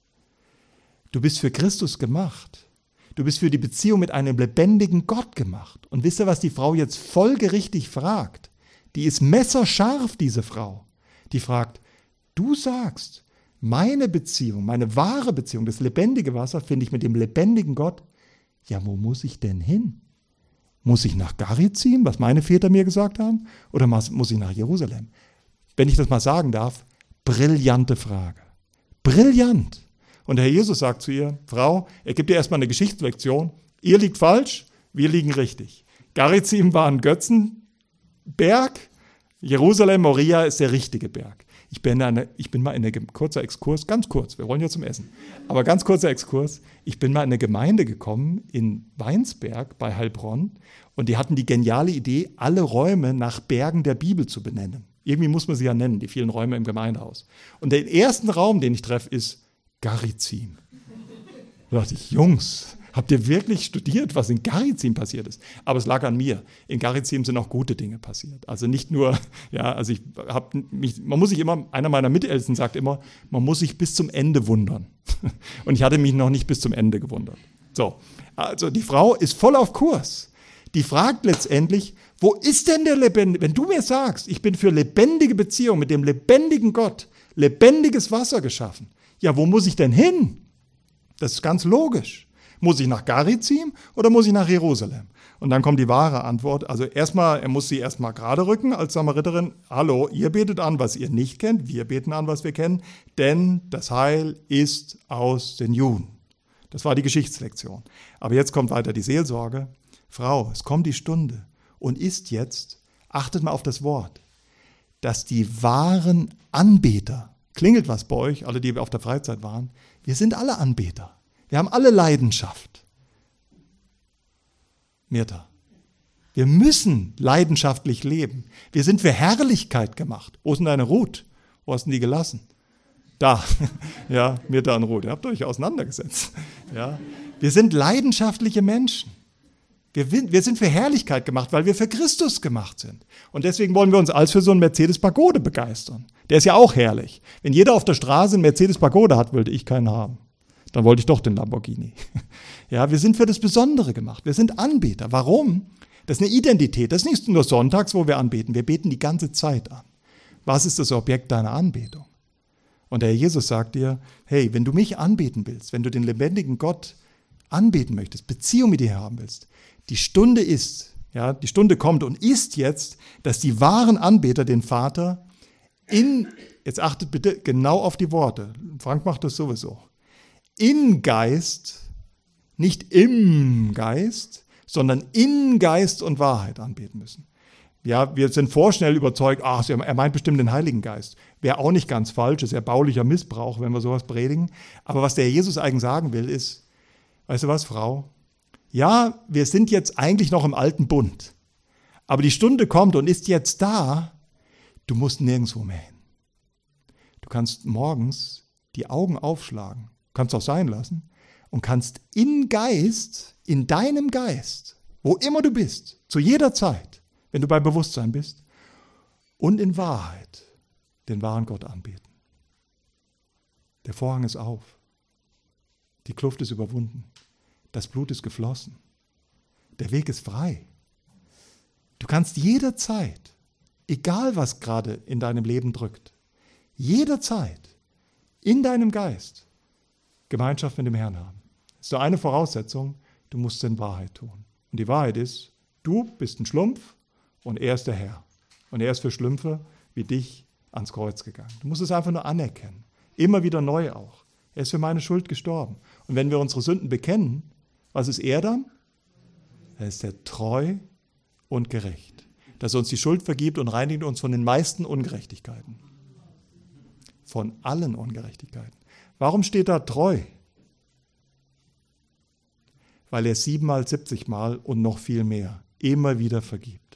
Du bist für Christus gemacht. Du bist für die Beziehung mit einem lebendigen Gott gemacht. Und wisst ihr, was die Frau jetzt folgerichtig fragt? Die ist messerscharf, diese Frau. Die fragt, du sagst, meine Beziehung, meine wahre Beziehung, das lebendige Wasser finde ich mit dem lebendigen Gott. Ja, wo muss ich denn hin? Muss ich nach Garizim, was meine Väter mir gesagt haben? Oder muss ich nach Jerusalem? Wenn ich das mal sagen darf, brillante Frage. Brillant. Und der Herr Jesus sagt zu ihr, Frau, er gibt dir erstmal eine Geschichtslektion. Ihr liegt falsch, wir liegen richtig. Garizim war ein Götzenberg, Jerusalem, Moria ist der richtige Berg. Ich bin, eine, ich bin mal in einem kurzer Exkurs, ganz kurz, wir wollen ja zum Essen, aber ganz kurzer Exkurs. Ich bin mal in eine Gemeinde gekommen in Weinsberg bei Heilbronn und die hatten die geniale Idee, alle Räume nach Bergen der Bibel zu benennen. Irgendwie muss man sie ja nennen, die vielen Räume im Gemeindehaus. Und der erste Raum, den ich treffe, ist Garizim. Da dachte ich, Jungs, habt ihr wirklich studiert, was in Garizim passiert ist? Aber es lag an mir. In Garizim sind auch gute Dinge passiert. Also nicht nur, ja, also ich habe mich, man muss sich immer, einer meiner Mitältesten sagt immer, man muss sich bis zum Ende wundern. Und ich hatte mich noch nicht bis zum Ende gewundert. So, also die Frau ist voll auf Kurs. Die fragt letztendlich, wo ist denn der Lebendige? Wenn du mir sagst, ich bin für lebendige Beziehung mit dem lebendigen Gott, lebendiges Wasser geschaffen, ja, wo muss ich denn hin? Das ist ganz logisch. Muss ich nach Garizim oder muss ich nach Jerusalem? Und dann kommt die wahre Antwort. Also erstmal, er muss sie erstmal gerade rücken als Samariterin. Hallo, ihr betet an, was ihr nicht kennt. Wir beten an, was wir kennen. Denn das Heil ist aus den Juden. Das war die Geschichtslektion. Aber jetzt kommt weiter die Seelsorge. Frau, es kommt die Stunde und ist jetzt, achtet mal auf das Wort, dass die wahren Anbeter, klingelt was bei euch, alle, die auf der Freizeit waren, wir sind alle Anbeter. Wir haben alle Leidenschaft. Mirta, wir müssen leidenschaftlich leben. Wir sind für Herrlichkeit gemacht. Wo ist denn deine Ruth? Wo hast du die gelassen? Da, ja, Mirta und Ruth, ihr habt euch auseinandergesetzt. Ja. Wir sind leidenschaftliche Menschen. Wir, wir sind für Herrlichkeit gemacht, weil wir für Christus gemacht sind. Und deswegen wollen wir uns als für so einen Mercedes Pagode begeistern. Der ist ja auch herrlich. Wenn jeder auf der Straße einen Mercedes Pagode hat, wollte ich keinen haben. Dann wollte ich doch den Lamborghini. Ja, wir sind für das Besondere gemacht. Wir sind Anbeter. Warum? Das ist eine Identität. Das ist nicht nur sonntags, wo wir anbeten. Wir beten die ganze Zeit an. Was ist das Objekt deiner Anbetung? Und der Herr Jesus sagt dir, hey, wenn du mich anbeten willst, wenn du den lebendigen Gott anbeten möchtest, Beziehung mit dir haben willst, die Stunde ist, ja, die Stunde kommt und ist jetzt, dass die wahren Anbeter den Vater in, jetzt achtet bitte genau auf die Worte, Frank macht das sowieso, in Geist, nicht im Geist, sondern in Geist und Wahrheit anbeten müssen. Ja, wir sind vorschnell überzeugt, ach, er meint bestimmt den Heiligen Geist. Wäre auch nicht ganz falsch, ist ja baulicher Missbrauch, wenn wir sowas predigen. Aber was der Jesus eigentlich sagen will, ist, weißt du was, Frau? Ja, wir sind jetzt eigentlich noch im alten Bund. Aber die Stunde kommt und ist jetzt da, du musst nirgendwo mehr hin. Du kannst morgens die Augen aufschlagen, kannst auch sein lassen und kannst in Geist, in deinem Geist, wo immer du bist, zu jeder Zeit, wenn du bei Bewusstsein bist, und in Wahrheit den wahren Gott anbeten. Der Vorhang ist auf. Die Kluft ist überwunden. Das Blut ist geflossen. Der Weg ist frei. Du kannst jederzeit, egal was gerade in deinem Leben drückt, jederzeit in deinem Geist Gemeinschaft mit dem Herrn haben. Das ist nur eine Voraussetzung, du musst es in Wahrheit tun. Und die Wahrheit ist, du bist ein Schlumpf und er ist der Herr. Und er ist für Schlümpfe wie dich ans Kreuz gegangen. Du musst es einfach nur anerkennen. Immer wieder neu auch. Er ist für meine Schuld gestorben. Und wenn wir unsere Sünden bekennen, was ist er dann? Er ist der treu und gerecht, dass er uns die Schuld vergibt und reinigt uns von den meisten Ungerechtigkeiten. Von allen Ungerechtigkeiten. Warum steht da treu? Weil er siebenmal, siebzigmal und noch viel mehr immer wieder vergibt.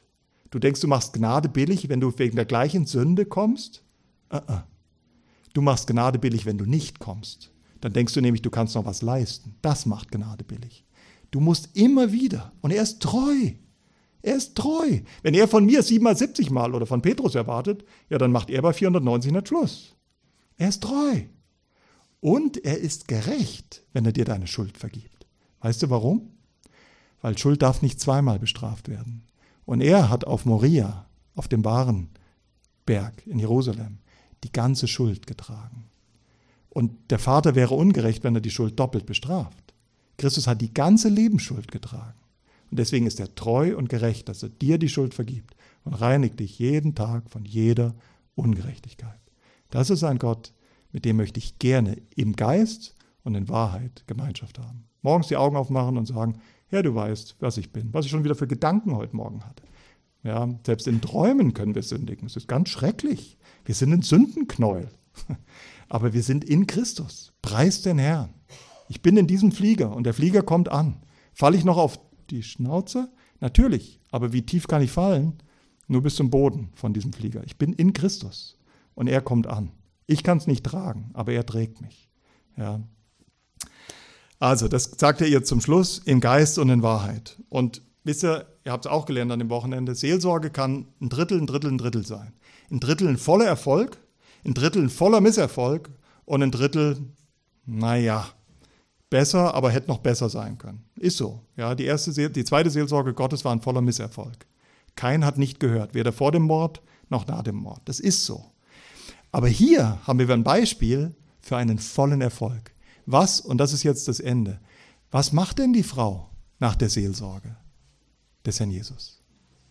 Du denkst, du machst Gnade billig, wenn du wegen der gleichen Sünde kommst? Uh-uh. Du machst Gnade billig, wenn du nicht kommst. Dann denkst du nämlich, du kannst noch was leisten. Das macht Gnade billig. Du musst immer wieder, und er ist treu. Er ist treu. Wenn er von mir siebenmal, siebzig Mal oder von Petrus erwartet, ja, dann macht er bei vierhundertneunzig nicht Schluss. Er ist treu. Und er ist gerecht, wenn er dir deine Schuld vergibt. Weißt du warum? Weil Schuld darf nicht zweimal bestraft werden. Und er hat auf Moria, auf dem wahren Berg in Jerusalem, die ganze Schuld getragen. Und der Vater wäre ungerecht, wenn er die Schuld doppelt bestraft. Christus hat die ganze Lebensschuld getragen. Und deswegen ist er treu und gerecht, dass er dir die Schuld vergibt und reinigt dich jeden Tag von jeder Ungerechtigkeit. Das ist ein Gott, mit dem möchte ich gerne im Geist und in Wahrheit Gemeinschaft haben. Morgens die Augen aufmachen und sagen, Herr, du weißt, was ich bin, was ich schon wieder für Gedanken heute Morgen hatte. Ja, selbst in Träumen können wir sündigen. Es ist ganz schrecklich. Wir sind ein Sündenknäuel. Aber wir sind in Christus. Preis den Herrn. Ich bin in diesem Flieger und der Flieger kommt an. Falle ich noch auf die Schnauze? Natürlich. Aber wie tief kann ich fallen? Nur bis zum Boden von diesem Flieger. Ich bin in Christus und er kommt an. Ich kann es nicht tragen, aber er trägt mich. Ja. Also, das sagt er ihr zum Schluss, im Geist und in Wahrheit. Und wisst ihr, ihr habt es auch gelernt an dem Wochenende, Seelsorge kann ein Drittel, ein Drittel, ein Drittel sein. Ein Drittel ein voller Erfolg, ein Drittel ein voller Misserfolg und ein Drittel, naja, besser, aber hätte noch besser sein können. Ist so. Ja, die, erste, die zweite Seelsorge Gottes war ein voller Misserfolg. Kain hat nicht gehört, weder vor dem Mord noch nach dem Mord. Das ist so. Aber hier haben wir ein Beispiel für einen vollen Erfolg. Was, und das ist jetzt das Ende, was macht denn die Frau nach der Seelsorge des Herrn Jesus?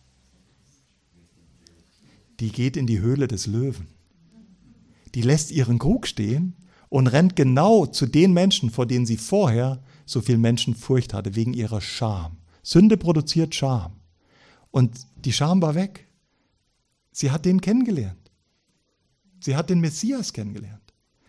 Die geht in die Höhle des Löwen. Die lässt ihren Krug stehen und rennt genau zu den Menschen, vor denen sie vorher so viel Menschenfurcht hatte, wegen ihrer Scham. Sünde produziert Scham. Und die Scham war weg. Sie hat den kennengelernt. Sie hat den Messias kennengelernt.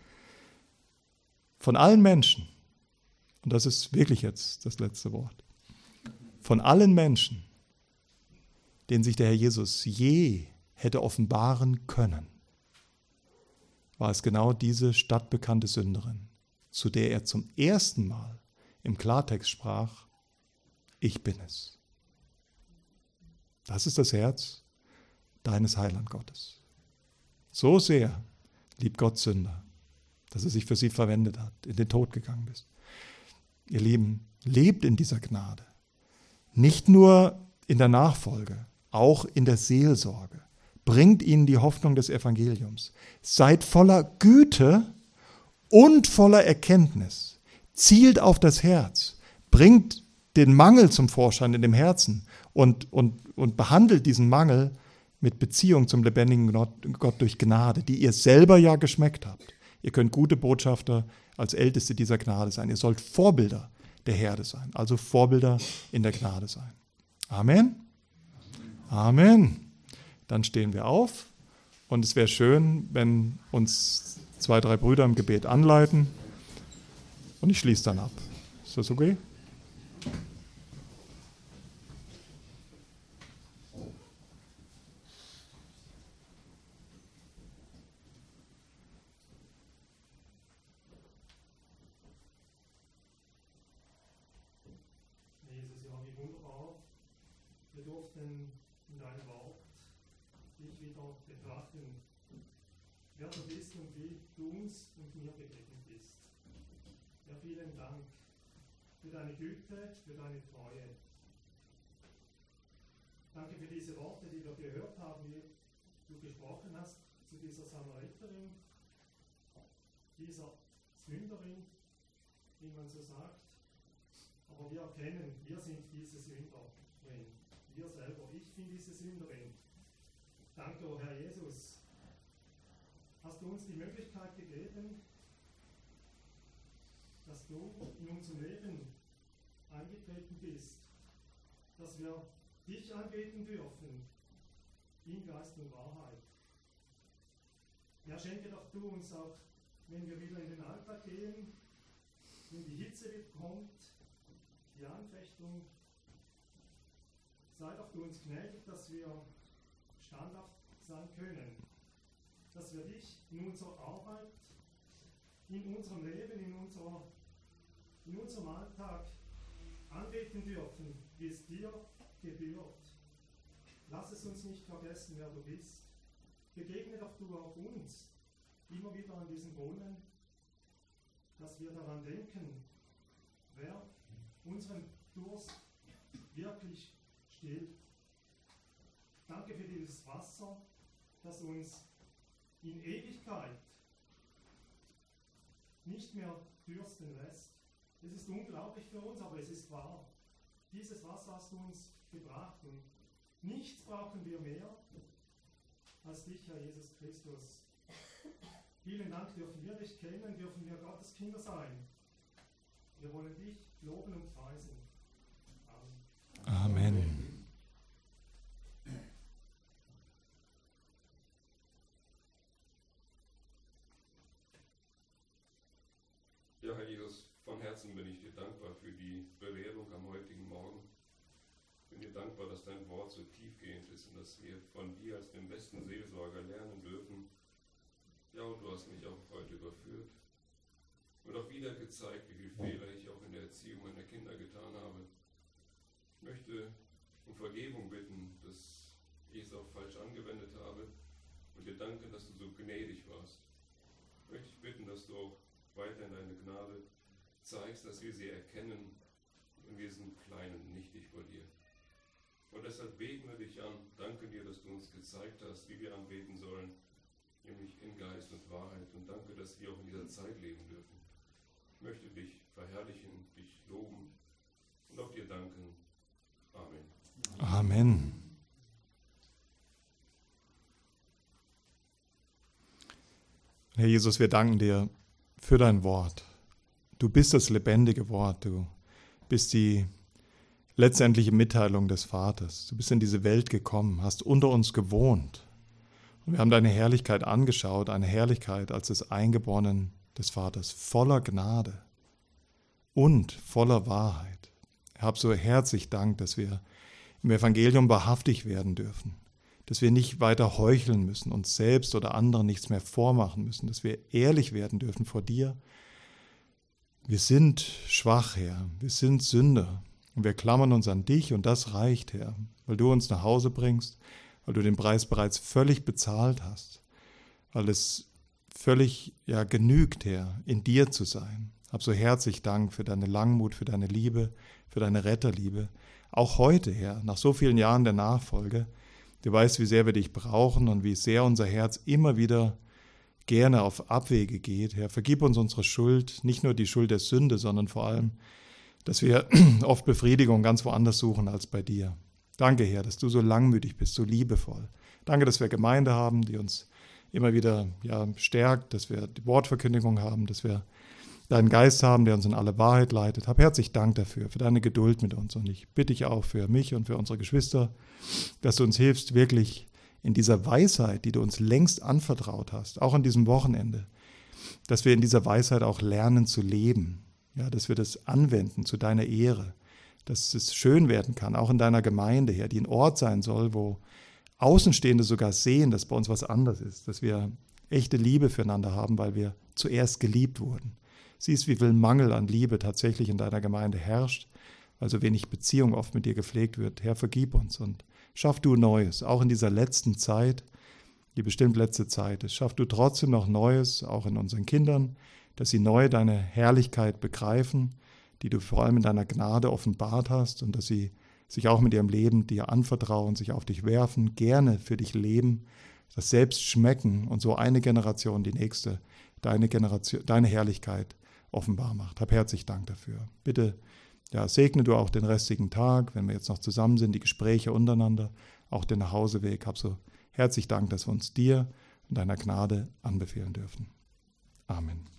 Von allen Menschen, und das ist wirklich jetzt das letzte Wort, von allen Menschen, denen sich der Herr Jesus je hätte offenbaren können, war es genau diese stadtbekannte Sünderin, zu der er zum ersten Mal im Klartext sprach, ich bin es. Das ist das Herz deines Heilandgottes. So sehr liebt Gott Sünder, dass er sich für sie verwendet hat, in den Tod gegangen ist. Ihr Lieben, lebt in dieser Gnade. Nicht nur in der Nachfolge, auch in der Seelsorge. Bringt ihnen die Hoffnung des Evangeliums. Seid voller Güte und voller Erkenntnis. Zielt auf das Herz. Bringt den Mangel zum Vorschein in dem Herzen und, und, und behandelt diesen Mangel mit Beziehung zum lebendigen Gott durch Gnade, die ihr selber ja geschmeckt habt. Ihr könnt gute Botschafter als Älteste dieser Gnade sein. Ihr sollt Vorbilder der Herde sein, also Vorbilder in der Gnade sein. Amen. Amen. Dann stehen wir auf und es wäre schön, wenn uns zwei, drei Brüder im Gebet anleiten und ich schließe dann ab. Ist das okay? Jesus, ja, wie wunderbar. Wir durften in deinem Wort dich wieder betrachten, wer du bist und wie du uns und mir begegnet bist. Ja, vielen Dank für deine Güte, für deine Treue. Danke für diese Worte, die wir gehört haben, wie du gesprochen hast zu dieser Samariterin, dieser Sünderin, wie man so sagt. Aber wir erkennen, wir sind diese Sünderin. Wir selber, ich bin diese Sünderin. Danke, oh Herr Jesus. Hast du uns die Möglichkeit gegeben, dass du in unser Leben eingetreten bist, dass wir dich anbeten dürfen, in Geist und Wahrheit. Ja, schenke doch du uns auch, wenn wir wieder in den Alltag gehen, wenn die Hitze kommt, die Anfechtung, sei doch du uns gnädig, dass wir standhaft sein können, dass wir dich in unserer Arbeit, in unserem Leben, in, unserer, in unserem Alltag anbeten dürfen, wie es dir gebührt. Lass es uns nicht vergessen, wer du bist. Begegne doch du auch uns immer wieder an diesem Brunnen, dass wir daran denken, wer unseren Durst wirklich stillt. Danke für dieses Wasser, das uns in Ewigkeit nicht mehr dürsten lässt. Es ist unglaublich für uns, aber es ist wahr. Dieses Wasser hast du uns gebracht und nichts brauchen wir mehr als dich, Herr Jesus Christus. Vielen Dank, dürfen wir dich kennen, dürfen wir Gottes Kinder sein. Wir wollen dich loben und preisen. Amen. Amen. Ja, Herr Jesus, von Herzen bin ich dir dankbar für die Belehrung am heutigen Morgen. Ich bin dir dankbar, dass dein Wort so tiefgehend ist und dass wir von dir als dem besten Seelsorger lernen dürfen. Ja, und du hast mich auch heute überführt und auch wieder gezeigt, wie viele Fehler ich auch in der Erziehung meiner Kinder getan habe. Ich möchte um Vergebung bitten, dass ich es auch falsch angewendet habe und dir danken, dass du so gnädig warst. Ich möchte dich bitten, dass du auch weiter in deine Gnade zeigst, dass wir sie erkennen und wir sind klein und nichtig vor dir. Und deshalb beten wir dich an, danke dir, dass du uns gezeigt hast, wie wir anbeten sollen, nämlich in Geist und Wahrheit. Und danke, dass wir auch in dieser Zeit leben dürfen. Ich möchte dich verherrlichen, dich loben und auch dir danken. Amen. Amen. Herr Jesus, wir danken dir für dein Wort. Du bist das lebendige Wort. Du bist die letztendliche Mitteilung des Vaters. Du bist in diese Welt gekommen, hast unter uns gewohnt. Und wir haben deine Herrlichkeit angeschaut, eine Herrlichkeit als des Eingeborenen des Vaters, voller Gnade und voller Wahrheit. Ich habe so herzlich Dank, dass wir im Evangelium wahrhaftig werden dürfen, dass wir nicht weiter heucheln müssen, uns selbst oder anderen nichts mehr vormachen müssen, dass wir ehrlich werden dürfen vor dir. Wir sind schwach, Herr, wir sind Sünder und wir klammern uns an dich und das reicht, Herr, weil du uns nach Hause bringst, weil du den Preis bereits völlig bezahlt hast, weil es völlig ja, genügt, Herr, in dir zu sein. Hab so herzlich Dank für deine Langmut, für deine Liebe, für deine Retterliebe. Auch heute, Herr, nach so vielen Jahren der Nachfolge, du weißt, wie sehr wir dich brauchen und wie sehr unser Herz immer wieder gerne auf Abwege geht. Herr, vergib uns unsere Schuld, nicht nur die Schuld der Sünde, sondern vor allem, dass wir oft Befriedigung ganz woanders suchen als bei dir. Danke, Herr, dass du so langmütig bist, so liebevoll. Danke, dass wir Gemeinde haben, die uns immer wieder ja, stärkt, dass wir die Wortverkündigung haben, dass wir deinen Geist haben, der uns in alle Wahrheit leitet. Hab herzlich Dank dafür, für deine Geduld mit uns. Und ich bitte dich auch für mich und für unsere Geschwister, dass du uns hilfst, wirklich in dieser Weisheit, die du uns längst anvertraut hast, auch an diesem Wochenende, dass wir in dieser Weisheit auch lernen zu leben, ja, dass wir das anwenden zu deiner Ehre, dass es schön werden kann, auch in deiner Gemeinde, Herr, die ein Ort sein soll, wo Außenstehende sogar sehen, dass bei uns was anderes ist, dass wir echte Liebe füreinander haben, weil wir zuerst geliebt wurden. Siehst, wie viel Mangel an Liebe tatsächlich in deiner Gemeinde herrscht, weil so wenig Beziehung oft mit dir gepflegt wird. Herr, vergib uns und schaff du Neues, auch in dieser letzten Zeit, die bestimmt letzte Zeit ist. Schaff du trotzdem noch Neues, auch in unseren Kindern, dass sie neu deine Herrlichkeit begreifen, die du vor allem in deiner Gnade offenbart hast und dass sie sich auch mit ihrem Leben dir anvertrauen, sich auf dich werfen, gerne für dich leben, das selbst schmecken und so eine Generation, die nächste, deine Generation, deine Herrlichkeit offenbar macht. Hab herzlich Dank dafür. Bitte ja, segne du auch den restlichen Tag, wenn wir jetzt noch zusammen sind, die Gespräche untereinander, auch den Nachhauseweg. Hab so herzlich Dank, dass wir uns dir und deiner Gnade anbefehlen dürfen. Amen.